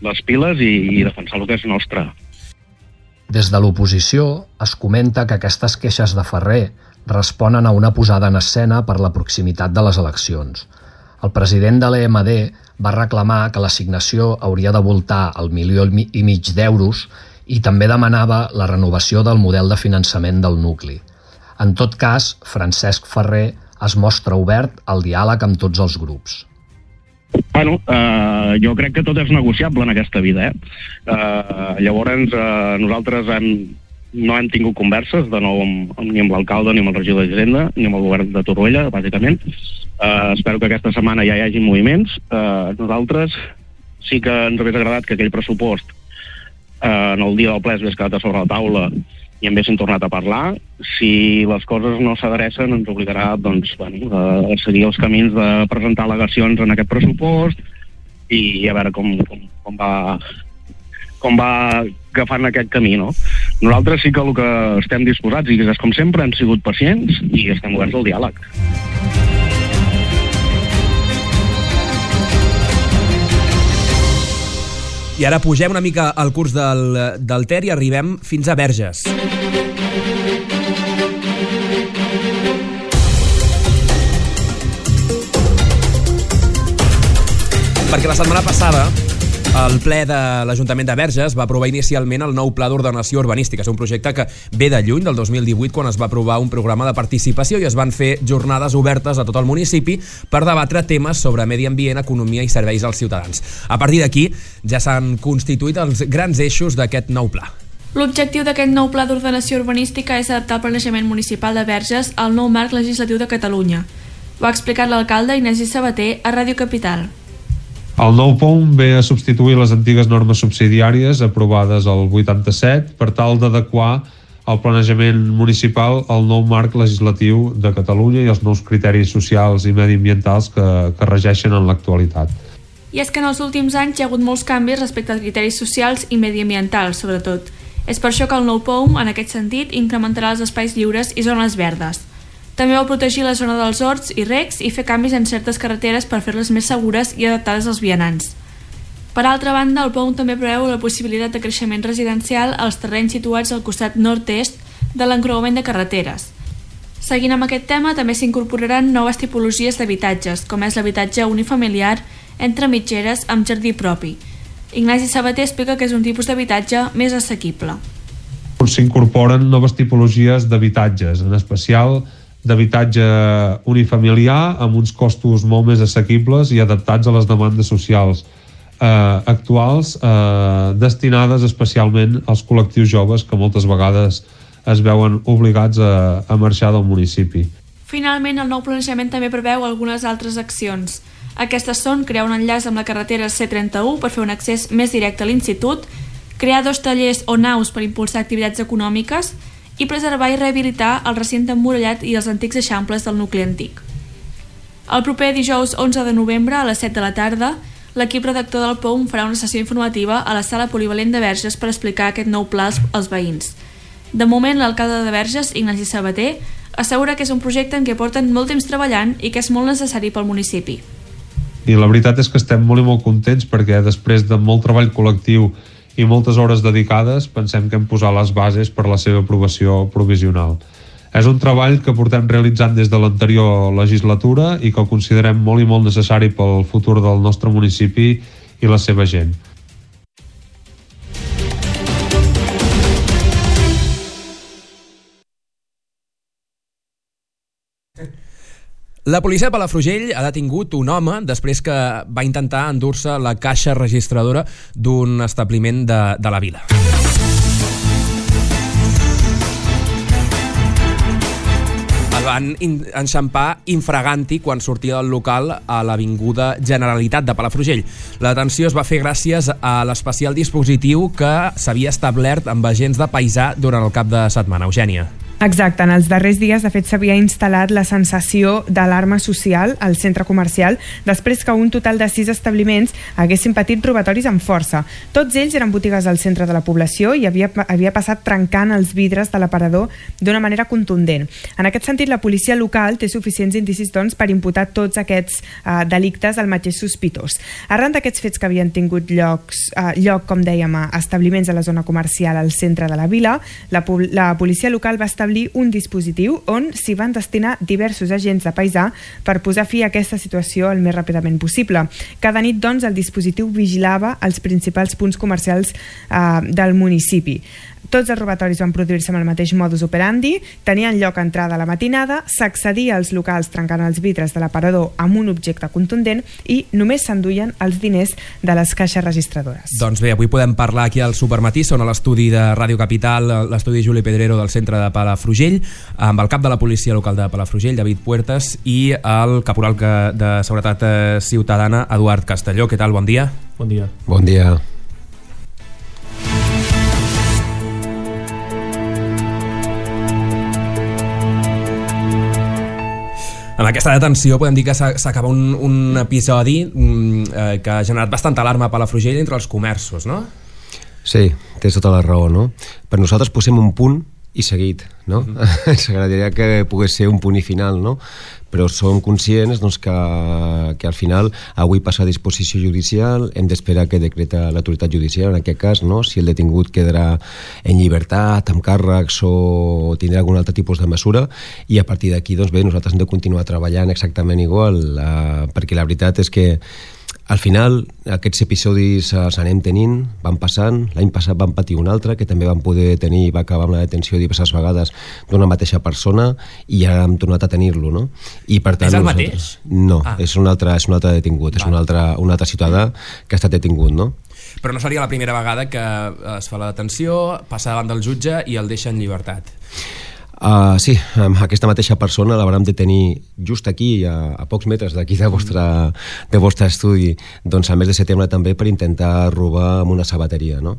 les piles i, i defensar el que és nostre. Des de l'oposició es comenta que aquestes queixes de Ferrer responen a una posada en escena per la proximitat de les eleccions. El president de l'E M D va reclamar que l'assignació hauria de voltar el milió i mig d'euros i també demanava la renovació del model de finançament del nucli. En tot cas, Francesc Ferrer es mostra obert al diàleg amb tots els grups. Bueno, eh, jo crec que tot és negociable en aquesta vida, eh? eh llavors, eh, nosaltres hem, no hem tingut converses de nou amb, amb, ni amb l'alcalde, ni amb el regidor d'Hisenda, ni amb el govern de Torroella, bàsicament. Eh, espero que aquesta setmana ja hi hagi moviments. Eh, nosaltres sí que ens hauria agradat que aquell pressupost eh, en el dia del ple s'hagués quedat a sobre la taula i en haguéssim tornat a parlar. Si les coses no s'adrecen, ens obligarà doncs, bueno, a seguir els camins de presentar al·legacions en aquest pressupost i a veure com, com, com va com va agafant aquest camí, no? Nosaltres sí que el que estem disposats, i que com sempre hem sigut pacients i estem oberts al diàleg. I ara pugem una mica al curs del, del Ter i arribem fins a Verges. Perquè la setmana passada el ple de l'Ajuntament de Verges va aprovar inicialment el nou Pla d'Ordenació Urbanística. És un projecte que ve de lluny, del dos mil divuit, quan es va aprovar un programa de participació i es van fer jornades obertes a tot el municipi per debatre temes sobre medi ambient, economia i serveis als ciutadans. A partir d'aquí ja s'han constituït els grans eixos d'aquest nou pla. L'objectiu d'aquest nou Pla d'Ordenació Urbanística és adaptar el planejament municipal de Verges al nou marc legislatiu de Catalunya. Ho ha explicat l'alcalde Ignasi Sabater a Ràdio Capital. El nou P O M ve a substituir les antigues normes subsidiàries aprovades al vuitanta-set per tal d'adequar el planejament municipal al nou marc legislatiu de Catalunya i els nous criteris socials i mediambientals que, que regeixen en l'actualitat. I és que en els últims anys hi ha hagut molts canvis respecte als criteris socials i mediambientals, sobretot. És per això que el nou P O M, en aquest sentit, incrementarà els espais lliures i zones verdes. També va protegir la zona dels horts i recs i fer canvis en certes carreteres per fer-les més segures i adaptades als vianants. Per altra banda, el P O M també preveu la possibilitat de creixement residencial als terrenys situats al costat nord-est de l'encreuament de carreteres. Seguint amb aquest tema, també s'incorporaran noves tipologies d'habitatges, com és l'habitatge unifamiliar entre mitgeres amb jardí propi. Ignasi Sabater explica que és un tipus d'habitatge més assequible. S'incorporen noves tipologies d'habitatges, en especial d'habitatge unifamiliar amb uns costos molt més assequibles i adaptats a les demandes socials eh, actuals, eh, destinades especialment als col·lectius joves que moltes vegades es veuen obligats a, a marxar del municipi. Finalment, el nou planejament també preveu algunes altres accions. Aquestes són crear un enllaç amb la carretera C trenta-u per fer un accés més directe a l'institut, crear dos tallers o naus per impulsar activitats econòmiques i preservar i rehabilitar el recinte emmurallat i els antics eixamples del nucli antic. El proper dijous onze de novembre a les set de la tarda, l'equip redactor del P O M farà una sessió informativa a la sala polivalent de Verges per explicar aquest nou pla als veïns. De moment, l'alcalde de Verges, Ignasi Sabater, assegura que és un projecte en què porten molt temps treballant i que és molt necessari pel municipi. I la veritat és que estem molt i molt contents perquè després de molt treball col·lectiu i moltes hores dedicades pensem que hem posat les bases per la seva aprovació provisional. És un treball que portem realitzant des de l'anterior legislatura i que considerem molt i molt necessari pel futur del nostre municipi i la seva gent. La policia de Palafrugell ha detingut un home després que va intentar endur-se la caixa registradora d'un establiment de, de la vila. El van enxampar infraganti quan sortia del local a l'Avinguda Generalitat de Palafrugell. La detenció es va fer gràcies a l'especial dispositiu que s'havia establert amb agents de paisà durant el cap de setmana. Eugènia. Exacte, en els darrers dies de fet s'havia instal·lat la sensació d'alarma social al centre comercial després que un total de sis establiments haguessin patit robatoris amb força. Tots ells eren botigues al centre de la població i havia, havia passat trencant els vidres de l'aparador d'una manera contundent. En aquest sentit, la policia local té suficients indicis doncs, per imputar tots aquests eh, delictes al mateix sospitós. Arran d'aquests fets que havien tingut llocs, eh, lloc, com dèiem, a establiments a la zona comercial al centre de la vila, la, la policia local va establir un dispositiu on s'hi van destinar diversos agents de paisà per posar fi a aquesta situació el més ràpidament possible. Cada nit, doncs, el dispositiu vigilava els principals punts comercials eh, del municipi. Tots els robatoris van produir-se amb el mateix modus operandi, tenien lloc a entrada a la matinada, s'accedia als locals trencant els vidres de l'aparador amb un objecte contundent i només s'enduien els diners de les caixes registradores. Doncs bé, avui podem parlar aquí al Supermatí, són a l'estudi de Ràdio Capital, l'estudi Juli Pedrero del centre de Palafrugell, amb el cap de la policia local de Palafrugell, David Puertas, i el caporal de Seguretat Ciutadana, Eduard Castelló. Què tal? Bon dia. Bon dia. Bon dia. En aquesta detenció podem dir que s'acaba un, un episodi eh, que ha generat bastanta alarma a Palafrugell entre els comerços, no? Sí, tens tota la raó, no? Per nosaltres posem un punt i seguit, no? Mm-hmm. Ens agradaria que pogués ser un punt i final, no? Però som conscients doncs, que, que al final avui passa a disposició judicial, hem d'esperar que decreta l'autoritat judicial, en aquest cas, no? Si el detingut quedarà en llibertat, amb càrrecs o tindrà algun altre tipus de mesura, i a partir d'aquí, doncs bé, nosaltres hem de continuar treballant exactament igual, eh, perquè la veritat és que al final aquests episodis els anem tenint, van passant, l'any passat van patir un altre que també van poder tenir, va acabar amb la detenció diverses vegades d'una mateixa persona i ara hem tornat a tenir-lo, no? I per tant, és el mateix? No, ah. és, un altre, és un altre detingut, Va. és un altre, un altre ciutadà que ha estat detingut, no? Però no seria la primera vegada que es fa la detenció, passa davant del jutge i el deixa en llibertat. Uh, sí, um, aquesta mateixa persona la vam detenir just aquí, a, a pocs metres d'aquí de vostre, de vostre estudi, doncs al mes de setembre també per intentar robar amb una sabateria, no?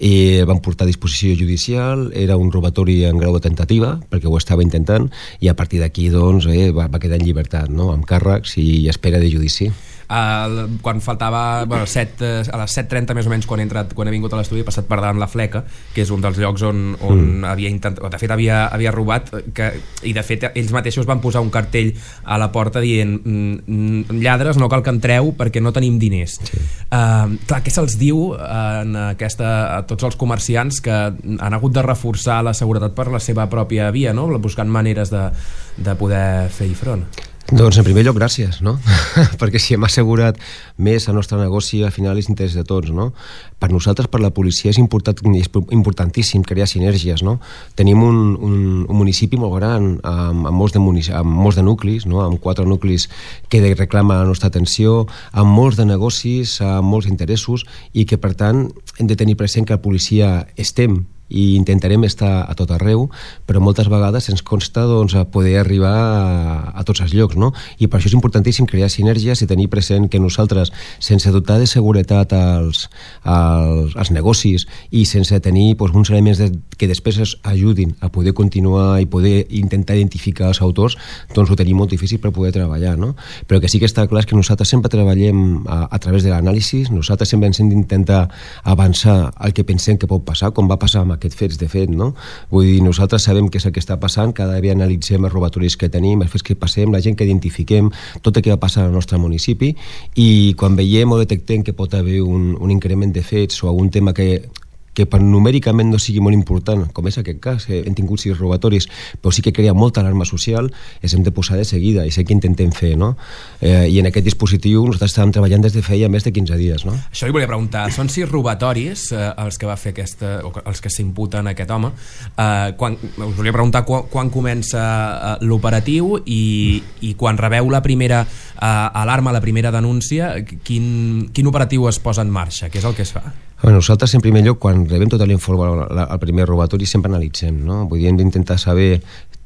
I van portar a disposició judicial, era un robatori en grau de tentativa, perquè ho estava intentant, i a partir d'aquí doncs, eh, va, va quedar en llibertat, no? Amb càrrecs i espera de judici. Uh, quan faltava bueno, set, uh, a les set trenta més o menys quan he, entrat, quan he vingut a l'estudi he passat per davant la Fleca, que és un dels llocs on, on mm. havia intentat, de fet havia, havia robat que, i de fet ells mateixos van posar un cartell a la porta dient lladres no cal que entreu perquè no tenim diners. Sí. Uh, clar, què se'ls diu en aquesta, a tots els comerciants que han hagut de reforçar la seguretat per la seva pròpia via, no? Buscant maneres de, de poder fer-hi front? Doncs en primer lloc gràcies, no? Perquè si hem assegurat més el nostre negoci al final és interès de tots, no? Per nosaltres, per la policia és, important, és importantíssim crear sinergies, no? Tenim un, un, un municipi molt gran amb, amb, molts de munici- amb molts de nuclis, no? Amb quatre nuclis que reclamen la nostra atenció, amb molts de negocis, amb molts interessos i que per tant hem de tenir present que la policia estem i intentarem estar a tot arreu, però moltes vegades ens consta doncs, a poder arribar a, a tots els llocs, no? I per això és importantíssim crear sinergies i tenir present que nosaltres, sense dotar de seguretat als, als, als negocis i sense tenir doncs, uns elements de, que després es ajudin a poder continuar i poder intentar identificar els autors, doncs ho tenim molt difícil per poder treballar, no? Però que sí que està clar que nosaltres sempre treballem a, a través de l'anàlisi, nosaltres sempre ens hem d'intentar avançar el que pensem que pot passar, com va passar amb aquests fets, de fet, no? Vull dir, nosaltres sabem què és el que està passant, cada dia analitzem els robatoris que tenim, els fets que passem, la gent que identifiquem, tot el que va passar al nostre municipi, i quan veiem o detectem que pot haver un, un increment de fets o algun tema que que per numèricament no sigui molt important, com és aquest cas, eh, hem tingut sis robatoris, però sí que crea molta alarma social, els hem de posar de seguida, i sé que intentem fer, no? Eh, I en aquest dispositiu nosaltres estàvem treballant des de feia més de quinze dies, no? Això li volia preguntar, són sis robatoris eh, els que va fer aquesta, o els que s'imputen a aquest home, eh, quan, us volia preguntar quan, quan comença eh, l'operatiu i, i quan rebeu la primera eh, alarma, la primera denúncia, quin, quin operatiu es posa en marxa, què és el que es fa? Bueno, nosaltres, en primer lloc, quan rebem tot l'informe al primer robatori, sempre analitzem, no? Vull dir, hem d'intentar saber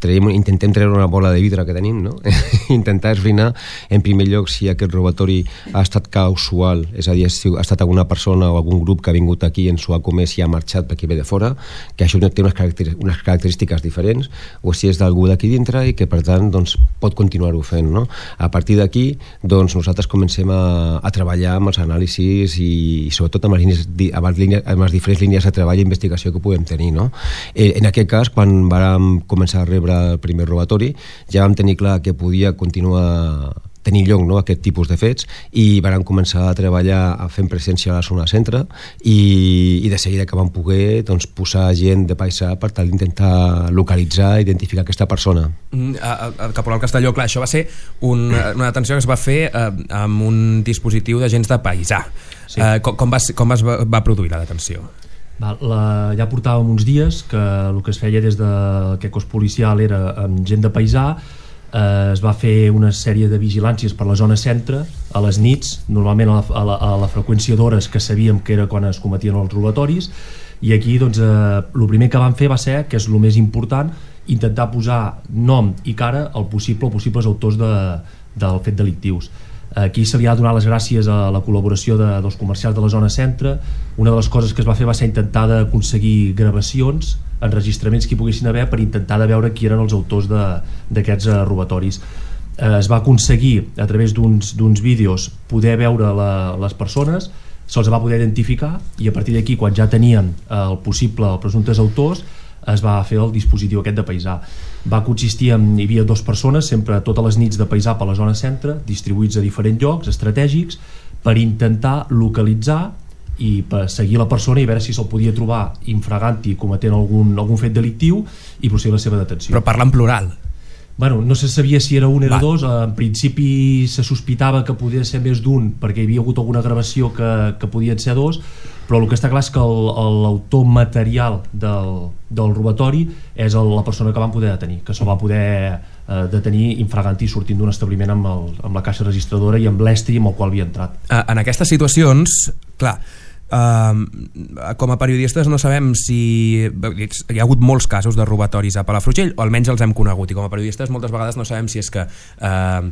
traiem, intentem treure una bola de vidre que tenim, no? Intentar esbrinar en primer lloc si aquest robatori ha estat casual, és a dir, si ha estat alguna persona o algun grup que ha vingut aquí, ens ho ha comès i ha marxat perquè ve de fora, que això té unes, caracter unes característiques diferents, o si és d'algú d'aquí dintre i que per tant doncs, pot continuar-ho fent, no? A partir d'aquí doncs, nosaltres comencem a, a treballar amb els anàlisis i, i sobretot amb les, línies, amb, les línies, amb les diferents línies de treball i investigació que podem tenir, no? Eh, en aquest cas, quan vam començar a rebre el primer robatori, ja vam tenir clar que podia continuar tenir lloc, no?, aquest tipus de fets, i vam començar a treballar fent presència a la zona centre i, i de seguida que vam poder doncs, posar gent de paisà per tal d'intentar localitzar i identificar aquesta persona. Mm, a, a, Caporal Castelló, clar, això va ser un, una detenció que es va fer eh, amb un dispositiu d'agents de paisà. Sí. Eh, com, com, va, com es va, va produir la detenció? Val, la, ja portàvem uns dies que el que es feia des d'aquest cos policial era amb gent de paisà. Eh, es va fer una sèrie de vigilàncies per la zona centre a les nits, normalment a la, a la, a la freqüència d'hores que sabíem que era quan es cometien els robatoris, i aquí doncs, eh, el primer que van fer va ser, que és el més important, intentar posar nom i cara al possible o possibles autors de, del fet delictius. Aquí se li ha donat les gràcies a la col·laboració de, dels comercials de la zona centre. Una de les coses que es va fer va ser intentar aconseguir gravacions, enregistraments que hi poguessin haver per intentar de veure qui eren els autors d'aquests robatoris. Eh, es va aconseguir a través d'uns vídeos poder veure la, les persones, se'ls va poder identificar i a partir d'aquí, quan ja tenien el possible o presumptes autors, es va fer el dispositiu aquest de paisà. Va consistir en, hi havia dues persones sempre totes les nits de paisà per la zona centre, distribuïts a diferents llocs estratègics per intentar localitzar i per seguir la persona i veure si se'l podia trobar infraganti cometent algun, algun fet delictiu i proceder a la seva detenció. Però parla en plural. Bueno, no se sabia si era un o era dos, en principi se sospitava que podia ser més d'un perquè hi havia hagut alguna gravació que, que podien ser dos, però el que està clar és que l'autor material del, del robatori és el, la persona que van poder detenir, que se'l va poder eh, detenir infraganti sortint d'un establiment amb, el, amb la caixa registradora i amb l'estri amb el qual havia entrat. En aquestes situacions, clar, Uh, com a periodistes no sabem si hi ha hagut molts casos de robatoris a Palafrugell, o almenys els hem conegut, i com a periodistes moltes vegades no sabem si és que uh,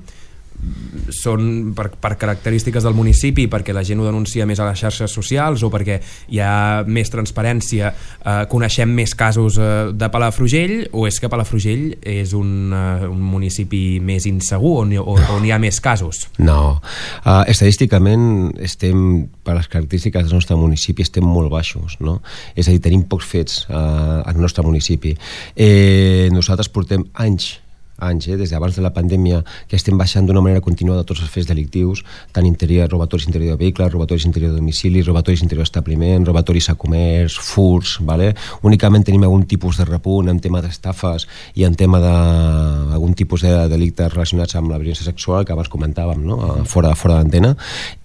són per, per característiques del municipi, perquè la gent ho denuncia més a les xarxes socials o perquè hi ha més transparència, eh, coneixem més casos eh, de Palafrugell, o és que Palafrugell és un, eh, un municipi més insegur on, on, on hi ha més casos? No, uh, estadísticament estem, per les característiques del nostre municipi, estem molt baixos, no? És a dir, tenim pocs fets uh, al nostre municipi. Eh, nosaltres portem anys anys, eh, des d'abans de la pandèmia, que estem baixant d'una manera continuada tots els fets delictius, tant interior, robatoris interior de vehicles, robatoris interior de domicili, robatoris interior d'establiment, robatoris a comerç, furts, vale? Únicament tenim algun tipus de repunt en tema d'estafes i en tema d'algun tipus de delictes relacionats amb la violència sexual que abans comentàvem, no? fora, fora d'antena,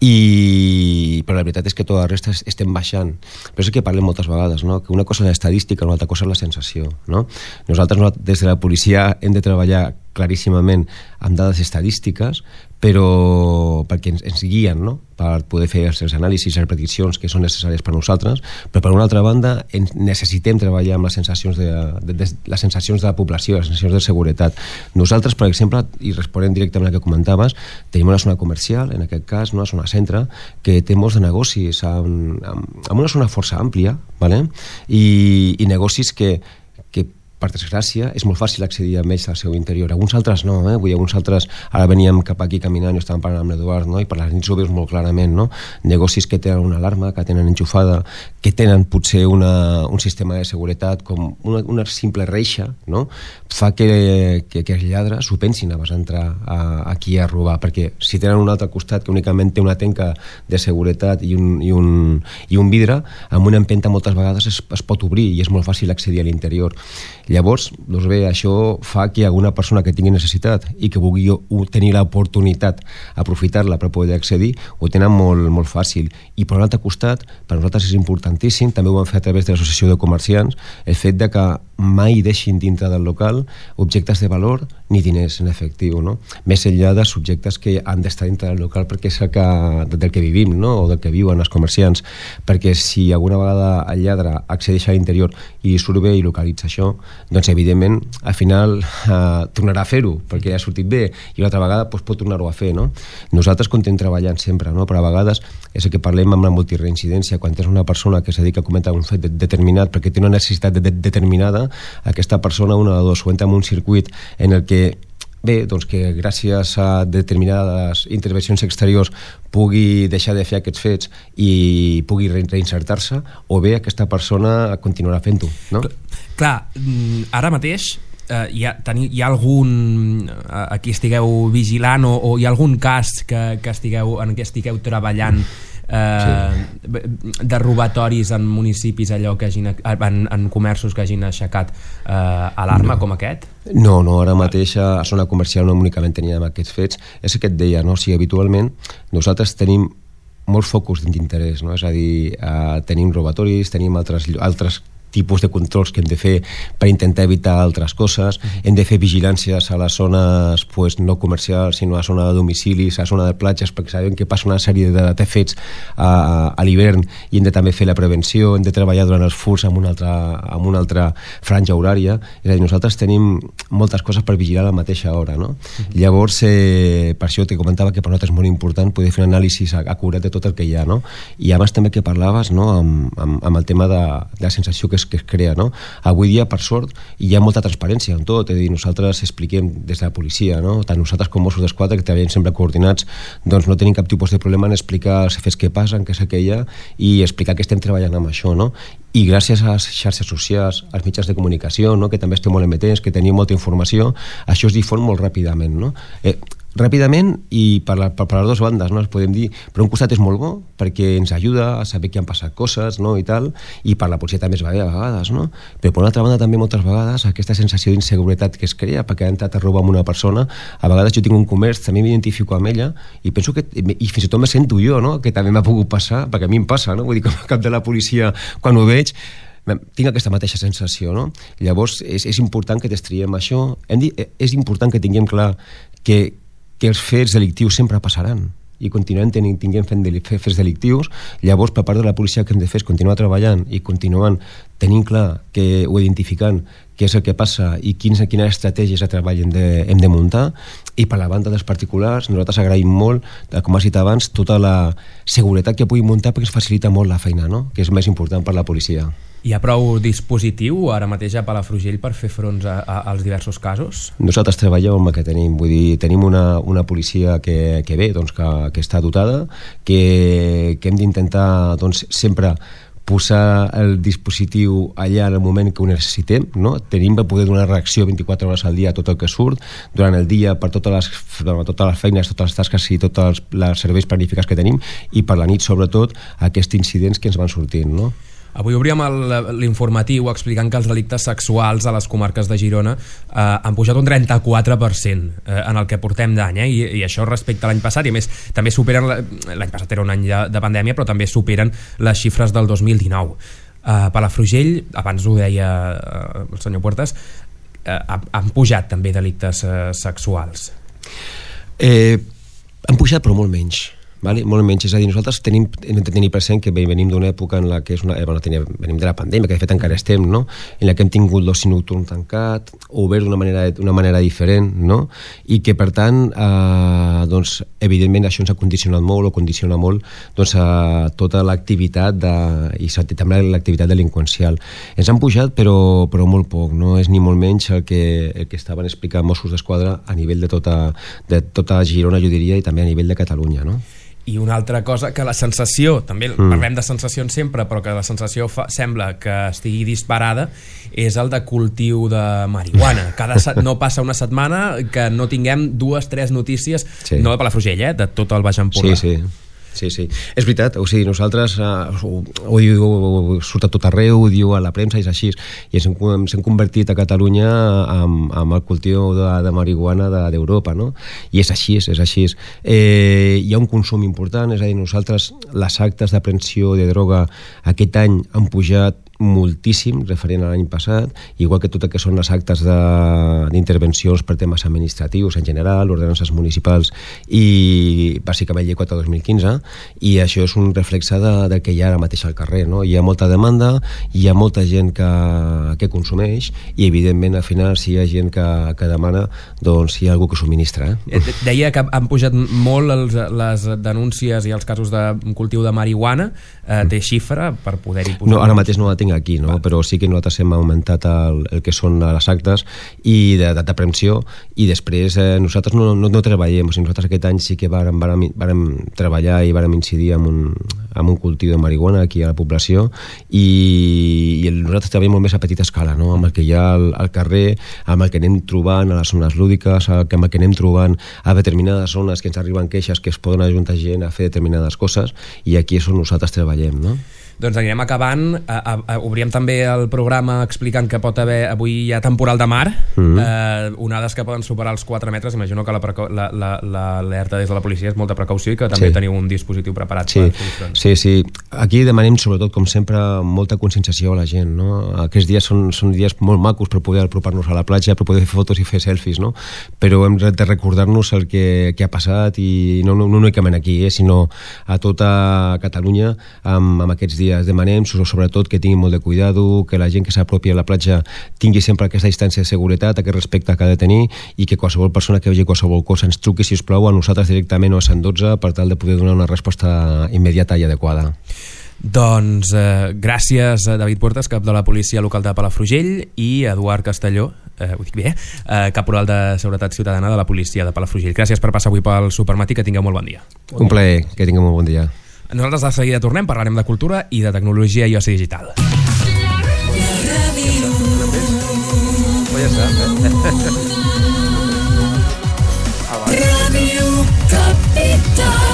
i però la veritat és que tota la resta estem baixant. Però és que parlem moltes vegades, no? Que una cosa és l'estadística, una altra cosa és la sensació, no? Nosaltres des de la policia hem de treballar claríssimament amb dades estadístiques, però perquè ens, ens guien, no? Per poder fer els anàlisis i les prediccions que són necessàries per nosaltres, però per una altra banda ens necessitem treballar amb les sensacions de, de, de, les sensacions de la població, les sensacions de seguretat. Nosaltres, per exemple, i responent directament al que comentaves, tenim una zona comercial, en aquest cas, una zona centre, que té molts de negocis amb, amb, amb una zona força àmplia, ¿vale? I, i negocis que, que per desgràcia, és molt fàcil accedir a ells al seu interior. Alguns altres no, eh? Vull dir, alguns altres, ara veníem cap aquí caminant i estàvem parlant amb l'Eduard, no? I per les nits ho veus molt clarament, no? Negocis que tenen una alarma, que tenen enxufada, que tenen potser una, un sistema de seguretat com una, una simple reixa, no? Fa que, que, que els lladres ho pensin abans d'entrar aquí a robar, perquè si tenen un altre costat que únicament té una tenca de seguretat i un, i un, i un vidre, amb una empenta moltes vegades es, es pot obrir i és molt fàcil accedir a l'interior. Llavors, doncs bé, això fa que alguna persona que tingui necessitat i que vulgui tenir l'oportunitat aprofitar-la per poder accedir, ho tenen molt, molt fàcil. I per un altre costat, per nosaltres és importantíssim, també ho vam fer a través de l'associació de comerciants, el fet de que mai deixin dintre del local objectes de valor ni diners en efectiu, no? Més enllà de subjectes que han d'estar dintre del local perquè és el que, del que vivim, no? O del que viuen els comerciants, perquè si alguna vegada el lladre accedeix a l'interior i surt bé i localitza això, doncs evidentment al final eh, tornarà a fer-ho perquè ha sortit bé i una altra vegada doncs, pot tornar-ho a fer, no? Nosaltres continuem treballant sempre, no? Però a vegades és el que parlem amb la multireincidència, quan tens una persona que es dedica a cometre un fet de, determinat perquè té una necessitat de, de, determinada, aquesta persona una o dos ho entra en un circuit en el que bé, doncs que gràcies a determinades intervencions exteriors pugui deixar de fer aquests fets i pugui reinsertar-se, o bé aquesta persona continuarà fent-ho, no? Clar, ara mateix eh, hi, ha, teni, hi ha algun eh, a qui estigueu vigilant o, o hi ha algun cas que, que estigueu, en què estigueu treballant eh, sí. de robatoris en municipis allò que hagin, en, en comerços que hagin aixecat eh, alarma no. com aquest? No, no, ara mateix a zona comercial no únicament teníem aquests fets, és el que et deia, no? O sigui, habitualment nosaltres tenim molts focus d'interès, no? És a dir, eh, tenim robatoris, tenim altres, altres tipus de controls que hem de fer per intentar evitar altres coses, uh-huh. hem de fer vigilàncies a les zones pues, no comercials, sinó a la zona de domicilis, a la zona de platges, perquè sabem que passa una sèrie de, de fets a, a l'hivern i hem de també fer la prevenció, hem de treballar durant els furs amb una altra, amb una altra franja horària, és a dir, nosaltres tenim moltes coses per vigilar a la mateixa hora, no? Uh-huh. Llavors, eh, per això te comentava que per nosaltres és molt important poder fer un anàlisi acurat de tot el que hi ha, no? I abans també que parlaves, no? amb, amb, amb el tema de, de la sensació que que es crea, no? Avui dia, per sort, hi ha molta transparència en tot, és a dir, nosaltres expliquem des de la policia, no? Tant nosaltres com Mossos d'Esquadra, que treballem sempre coordinats, doncs no tenim cap tipus de problema en explicar els fets que passen, què és el que hi ha, i explicar que estem treballant amb això, no? I gràcies a les xarxes socials, als mitjans de comunicació, no? Que també estem molt emetents, que tenim molta informació, això es difon molt ràpidament, no? Eh, ràpidament i per, la, per, per les dues bandes, no? Es podem dir, per un costat és molt bo perquè ens ajuda a saber que han passat coses, no? I tal, i per la policia també es va bé a vegades, no? Però per una altra banda també moltes vegades aquesta sensació d'inseguretat que es crea perquè ha entrat a robar amb una persona, a vegades jo tinc un comerç, també m'identifico amb ella i penso que, i fins i tot me sento jo, no? Que també m'ha pogut passar, perquè a mi em passa, no? Vull dir, com a cap de la policia quan ho veig tinc aquesta mateixa sensació, no? Llavors és, és important que destriem això, hem dit, és important que tinguem clar que que els fets delictius sempre passaran i continuem tenint, tinguem fent fets delictius. Llavors, per part de la policia, que hem de fer és continuar treballant i continuant tenint clar que ho identificant què és el que passa i quines, quines estratègies de treball hem de, hem de muntar. I per la banda dels particulars, nosaltres agraïm molt, com has dit abans, tota la seguretat que puguin muntar perquè ens facilita molt la feina, no? Que és més important per la policia. Hi ha prou dispositiu ara mateix a Palafrugell per fer front a, a, als diversos casos? Nosaltres treballem amb el que tenim, vull dir, tenim una, una policia que, que bé, doncs que, que està dotada, que, que hem d'intentar doncs, sempre posar el dispositiu allà en el moment que ho necessitem, no? Tenim per poder donar reacció vint-i-quatre hores al dia a tot el que surt, durant el dia per totes les, totes les feines, totes les tasques i tots els, els serveis planificats que tenim, i per la nit sobretot aquests incidents que ens van sortint, no? Avui obríem l'informatiu explicant que els delictes sexuals a les comarques de Girona eh, han pujat un trenta-quatre per cent eh, en el que portem d'any, eh? I, i això respecte a l'any passat, i a més també superen, l'any passat era un any de, de pandèmia, però també superen les xifres del dos mil dinou. eh, Palafrugell, abans ho deia eh, el senyor Puertas, eh, han pujat també delictes eh, sexuals. Eh, han pujat però molt menys. Vale? Molt menys, és a dir, nosaltres tenim, hem de tenir present que venim d'una època en la que és una, bueno, tenim, venim de la pandèmia, que de fet encara estem, no? En la que hem tingut l'oci nocturn tancat, obert d'una manera, d'una manera diferent, no? I que per tant eh, doncs, evidentment això ens ha condicionat molt o condiciona molt doncs, a tota l'activitat de, i també l'activitat delinqüencial. Ens han pujat però, però molt poc, no és ni molt menys el que, el que estaven explicant Mossos d'Esquadra a nivell de tota, de tota Girona, jo diria, i també a nivell de Catalunya, no? I una altra cosa, que la sensació, també mm. parlem de sensacions sempre, però que la sensació fa, sembla que estigui disparada, és el de cultiu de marihuana. Cada set, no passa una setmana que no tinguem dues, tres notícies, sí. No de Palafrugell, eh, de tot el Baix Empordà. Sí, sí. Sí, sí, és veritat, o sigui, nosaltres uh, ho, ho diu, surt a tot arreu, ho diu a la premsa, és així, i ens hem, hem convertit a Catalunya amb, amb el cultiu de, de marihuana d'Europa, no? I és així, és així. Eh, hi ha un consum important, és a dir, nosaltres les actes d'aprehensió de droga aquest any han pujat moltíssim referent a l'any passat, igual que tot el que són les actes d'intervencions per temes administratius en general, ordenances municipals i bàsicament llei quatre dos mil quinze, i això és un reflexe de, del que hi ha ara mateix al carrer, no? Hi ha molta demanda, hi ha molta gent que, que consumeix i evidentment al final si hi ha gent que, que demana, doncs hi ha algú que subministra. Eh? Deia que han pujat molt els, les denúncies i els casos de cultiu de marihuana. Eh, té xifra per poder-hi posar? No, ara mateix no la tinc aquí, no? Però sí que nosaltres hem augmentat el, el que són les actes i de, de, de prevenció, i després eh, nosaltres no, no, no treballem, o sigui, nosaltres aquest any sí que vàrem, vàrem, vàrem treballar i vàrem incidir en un, en un cultiu de marihuana aquí a la població, i, i nosaltres treballem molt més a petita escala, no? Amb el que hi ha al, al carrer, amb el que anem trobant a les zones lúdiques, amb el que anem trobant a determinades zones que ens arriben queixes que es poden ajuntar gent a fer determinades coses, i aquí és on nosaltres treballem, no? Doncs anirem acabant. A, a, a, obríem també el programa explicant que pot haver, avui hi ha temporal de mar, mm-hmm. eh, onades que poden superar els quatre metres. Imagino que l'alerta la, la, la, des de la policia és molta precaució i que també sí. teniu un dispositiu preparat. Sí. Per sí, sí. Aquí demanem sobretot, com sempre, molta conscienciació a la gent, no? Aquests dies són, són dies molt macos per poder apropar-nos a la platja, per poder fer fotos i fer selfies, no? Però hem de recordar-nos el que, que ha passat, i no, no, no únicament aquí, eh, sinó a tota Catalunya amb, amb aquests dies. Demanem sobretot que tinguin molt de cuidado, que la gent que s'apropia a la platja tingui sempre aquesta distància de seguretat, aquest respecte que ha de tenir, i que qualsevol persona que vegi qualsevol cosa ens truqui, si us plau, a nosaltres directament o a cent dotze per tal de poder donar una resposta immediata i adequada. Doncs eh, gràcies a David Puertas, cap de la policia local de Palafrugell, i Eduard Castelló, eh, ho dic bé, eh, caporal de Seguretat Ciutadana de la policia de Palafrugell. Gràcies per passar avui pel Supermatí, que tingueu molt bon dia. Un plaer, que tingueu molt bon dia. Nosaltres de seguida tornem, parlarem de cultura i de tecnologia i oci digital. Ràdio Capital.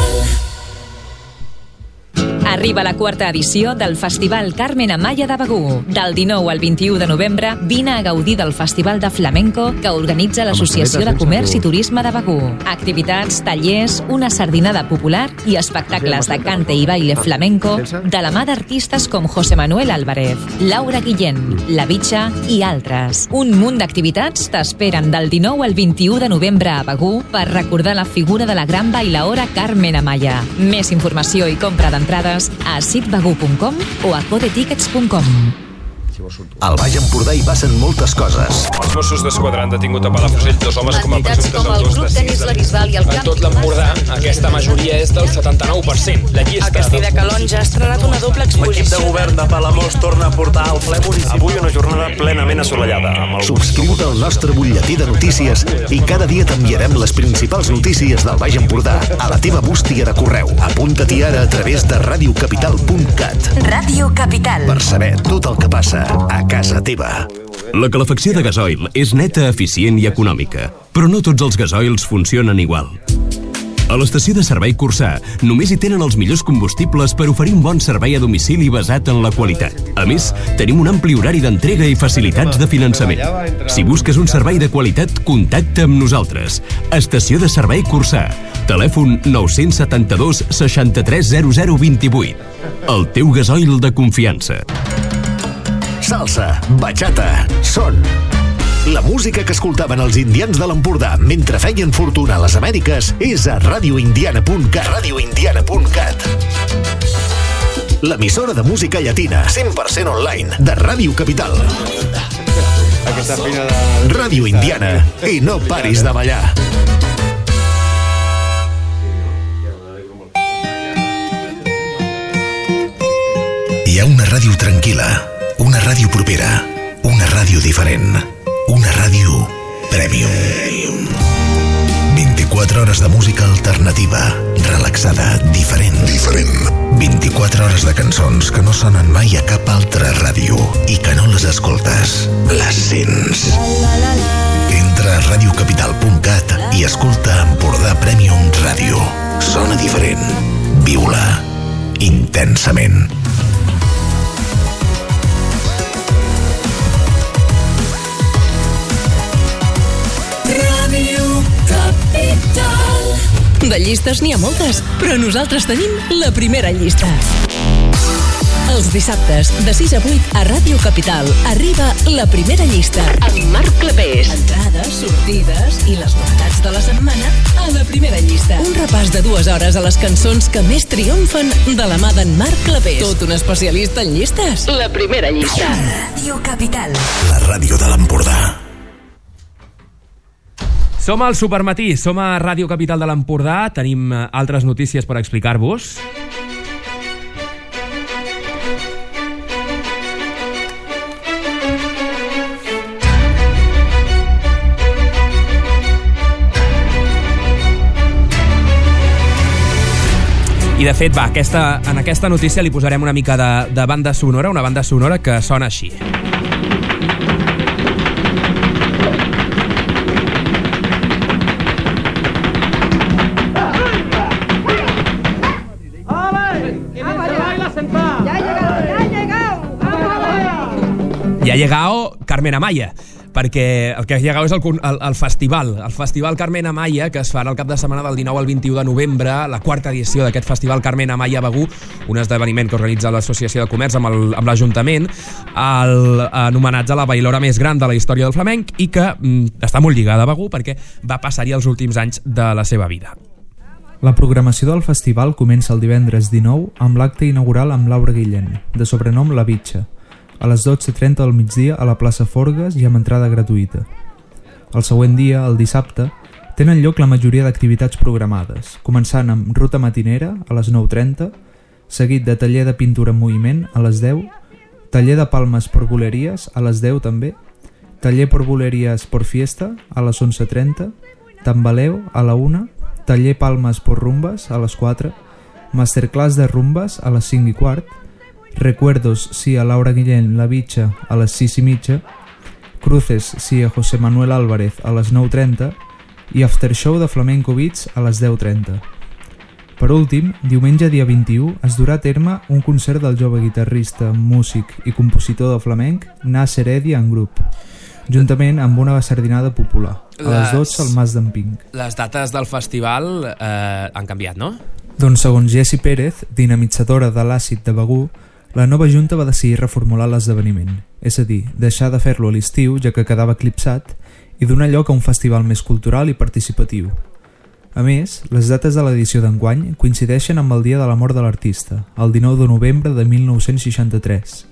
Arriba la quarta edició del Festival Carmen Amaya de Begur. Del dinou al vint-i-u de novembre, vine a gaudir del Festival de Flamenco que organitza l'Associació de Comerç i Turisme de Begur. Activitats, tallers, una sardinada popular i espectacles de cante i baile flamenco de la mà d'artistes com José Manuel Álvarez, Laura Guillén, La Bitxa i altres. Un munt d'activitats t'esperen del dinou al vint-i-u de novembre a Begur per recordar la figura de la gran bailaora Carmen Amaya. Més informació i compra d'entrades a sitbegur punt com o a codetickets punt com. Al Baix Empordà hi passen moltes coses. Els Mossos d'Esquadra han detingut a Palafrugell dos homes com a presumptes autors de sis delictes. En tot l'Empordà, aquesta majoria és del setanta-nou per cent. La llista... El Castell de Calonja ha estrenat una doble exposició. L'equip de govern de Palamós torna a portar al ple municipal. Avui una jornada plenament assolellada. Subscriu-te al nostre butlletí de notícies i cada dia t'enviarem les principals notícies del Baix Empordà a la teva bústia de correu. Apunta-t'hi ara a través de radiocapital punt cat. Ràdio Capital. Per saber tot el que passa a casa teva. La calefacció de gasoil és neta, eficient i econòmica, però no tots els gasoils funcionen igual. A l'estació de servei Cursà només hi tenen els millors combustibles per oferir un bon servei a domicili basat en la qualitat. A més, tenim un ampli horari d'entrega i facilitats de finançament. Si busques un servei de qualitat, contacta amb nosaltres. Estació de servei Cursà. Telèfon nou set dos, seixanta-tres, zero zero, vint-i-vuit. El teu gasoil de confiança. Salsa, bachata, son. La música que escoltaven els indians de l'Empordà mentre feien fortuna a les Amèriques és a radioindiana punt cat. radioindiana punt cat. L'emissora de música llatina, cent per cent online, de Ràdio Capital. Aquesta fina de... Ràdio Indiana, i no paris de ballar. Hi ha una ràdio tranquil·la, una ràdio propera, una ràdio diferent, una ràdio Premium. vint-i-quatre hores de música alternativa, relaxada, diferent. Diferent. vint-i-quatre hores de cançons que no sonen mai a cap altra ràdio i que no les escoltes, les sents. Entra a radiocapital punt cat i escolta Empordà Premium Ràdio. Sona diferent. Viu-la intensament. De llistes n'hi ha moltes, però nosaltres tenim la primera llista. Els dissabtes, de sis a vuit, a Ràdio Capital, arriba La Primera Llista. Amb Marc Clapés. Entrades, sortides i les novetats de la setmana a La Primera Llista. Un repàs de dues hores a les cançons que més triomfen de la mà d'en Marc Clapés. Tot un especialista en llistes. La Primera Llista. Ràdio Capital. La ràdio de l'Empordà. Som al Supermatí, som a Ràdio Capital de l'Empordà, tenim altres notícies per explicar-vos. I de fet, va, aquesta, en aquesta notícia li posarem una mica de, de banda sonora, una banda sonora que sona així. Ja ha llegado Carmen Amaya, perquè el que ha llegado és el, el, el festival, el Festival Carmen Amaya, que es farà el cap de setmana del dinou al vint-i-u de novembre, la quarta edició d'aquest Festival Carmen Amaya Begur, un esdeveniment que organitza l'Associació de Comerç amb, el, amb l'Ajuntament, en homenatge a la bailora més gran de la història del flamenc i que mm, està molt lligada a Begur perquè va passar-hi els últims anys de la seva vida. La programació del festival comença el divendres dinou amb l'acte inaugural amb Laura Guillén, de sobrenom La Bitxa, a les dotze trenta del migdia a la plaça Forgues i amb entrada gratuïta. El següent dia, el dissabte, tenen lloc la majoria d'activitats programades, començant amb ruta matinera a les nou trenta, seguit de taller de pintura en moviment a les deu, taller de palmes per boleries a les deu també, taller per boleries per fiesta a les onze trenta, tambaleo a la una, taller palmes per rumbes a les quatre, masterclass de rumbes a les cinc i quart, Recuerdos sí a Laura Guillén La Bitxa a les sis i mitja, Cruces sí a José Manuel Álvarez a les nou trenta i Aftershow de Flamenco Beats a les deu trenta. Per últim, diumenge dia vint-i-u es durà a terme un concert del jove guitarrista, músic i compositor de flamenc Nasser Edi en grup, juntament amb una sardinada popular, a les dotze al Mas d'en Pink. Les dates del festival eh, han canviat, no? Doncs segons Jessi Pérez, dinamitzadora de l'àcid de Begur, la nova junta va decidir reformular l'esdeveniment, és a dir, deixar de fer-lo a l'estiu ja que quedava eclipsat i donar lloc a un festival més cultural i participatiu. A més, les dates de l'edició d'enguany coincideixen amb el dia de la mort de l'artista, el dinou de novembre de mil nou-cents seixanta-tres.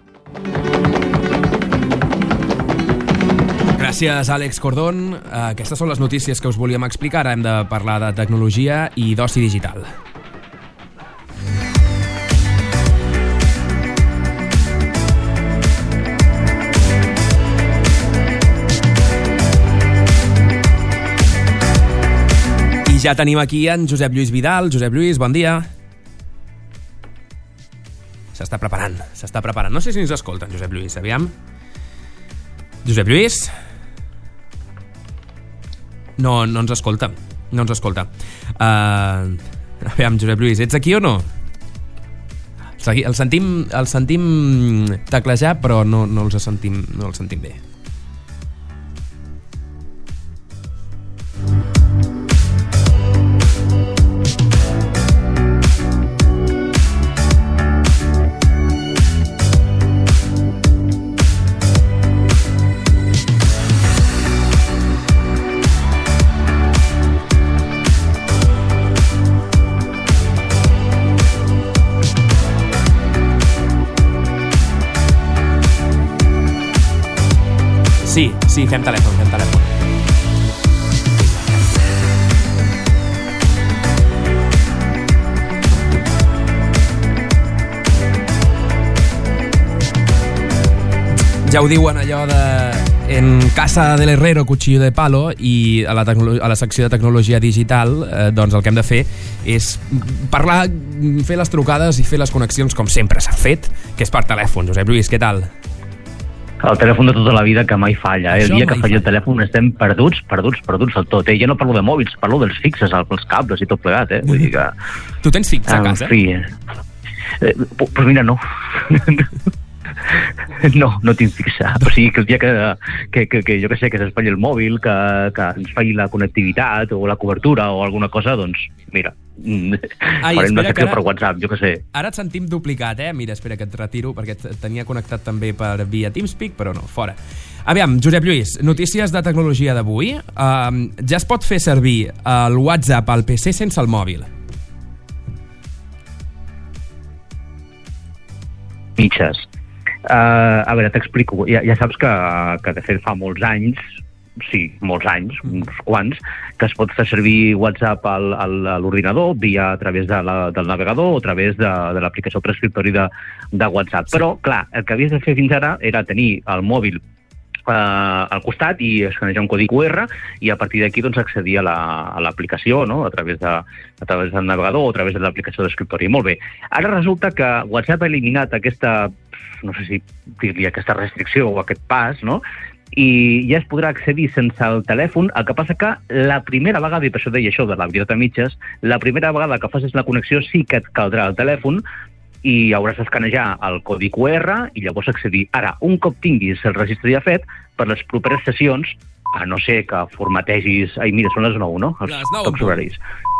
Gràcies, Àlex Cordón. Aquestes són les notícies que us volíem explicar. Ara hem de parlar de tecnologia i d'oci digital. I ja tenim aquí en Josep Lluís Vidal. Josep Lluís, bon dia. S'està preparant, s'està preparant. No sé si ens escolten, Josep Lluís, aviam. Josep Lluís? No, no ens escolta. No ens escolta. Uh, aviam, Josep Lluís, ets aquí o no? El sentim, el sentim teclejar, però no, no, els sentim, no els sentim bé. Sí, sí, fem telèfon, fem telèfon. Ja ho diuen allò de en casa del herrero cuchillo de palo, i a la, a la secció de tecnologia digital eh, doncs el que hem de fer és parlar, fer les trucades i fer les connexions com sempre s'ha fet, que és per telèfon. Josep Lluís, què tal? El telèfon de tota la vida que mai falla. Eh? El dia que falla el telèfon estem perduts, perduts, perduts del tot. Eh? Jo no parlo de mòbils, parlo dels fixes, els cables i tot plegat. Eh? Vull dir que... Tu tens fix a casa? En fi, eh, pues mira, no. No, no tinc fixa. O sigui, que el dia que, que, que, que jo que sé, que s'espatlli el mòbil, que, que ens falli la connectivitat o la cobertura o alguna cosa, doncs, mira, Ai, farem la espera, que secció ara- per WhatsApp, jo què sé. Ara et sentim duplicat, eh? Mira, espera que et retiro, perquè et tenia connectat també per via TeamSpeak, però no, fora. Aviam, Josep Lluís, notícies de tecnologia d'avui. Um, ja es pot fer servir el WhatsApp al P C sense el mòbil. Mitges. Uh, a veure, t'explico. Ja, ja saps que, que de fet fa molts anys, sí, molts anys, uns quants, que es pot fer servir WhatsApp al, al, a l'ordinador via a través de la, del navegador o a través de, de l'aplicació transcriptori de, de WhatsApp. Sí. Però, clar, el que havies de fer fins ara era tenir el mòbil eh, al costat i escanejar un codi Q R i a partir d'aquí doncs, accedir a la- a l'aplicació, no? a, través de, a través del navegador o a través de l'aplicació d'escriptori. Molt bé. Ara resulta que WhatsApp ha eliminat aquesta, no sé si dir-li aquesta restricció o aquest pas, no? I ja es podrà accedir sense el telèfon. El que passa que la primera vegada, i per això deia això de la veritat a mitges, la primera vegada que facis la connexió sí que et caldrà el telèfon i hauràs d'escanejar el codi Q R i llavors accedir. Ara, un cop tinguis el registre ja fet, per les properes sessions, a no ser que formategis... Ai, mira, són les nou, no? Els Les nou, tocs horaris.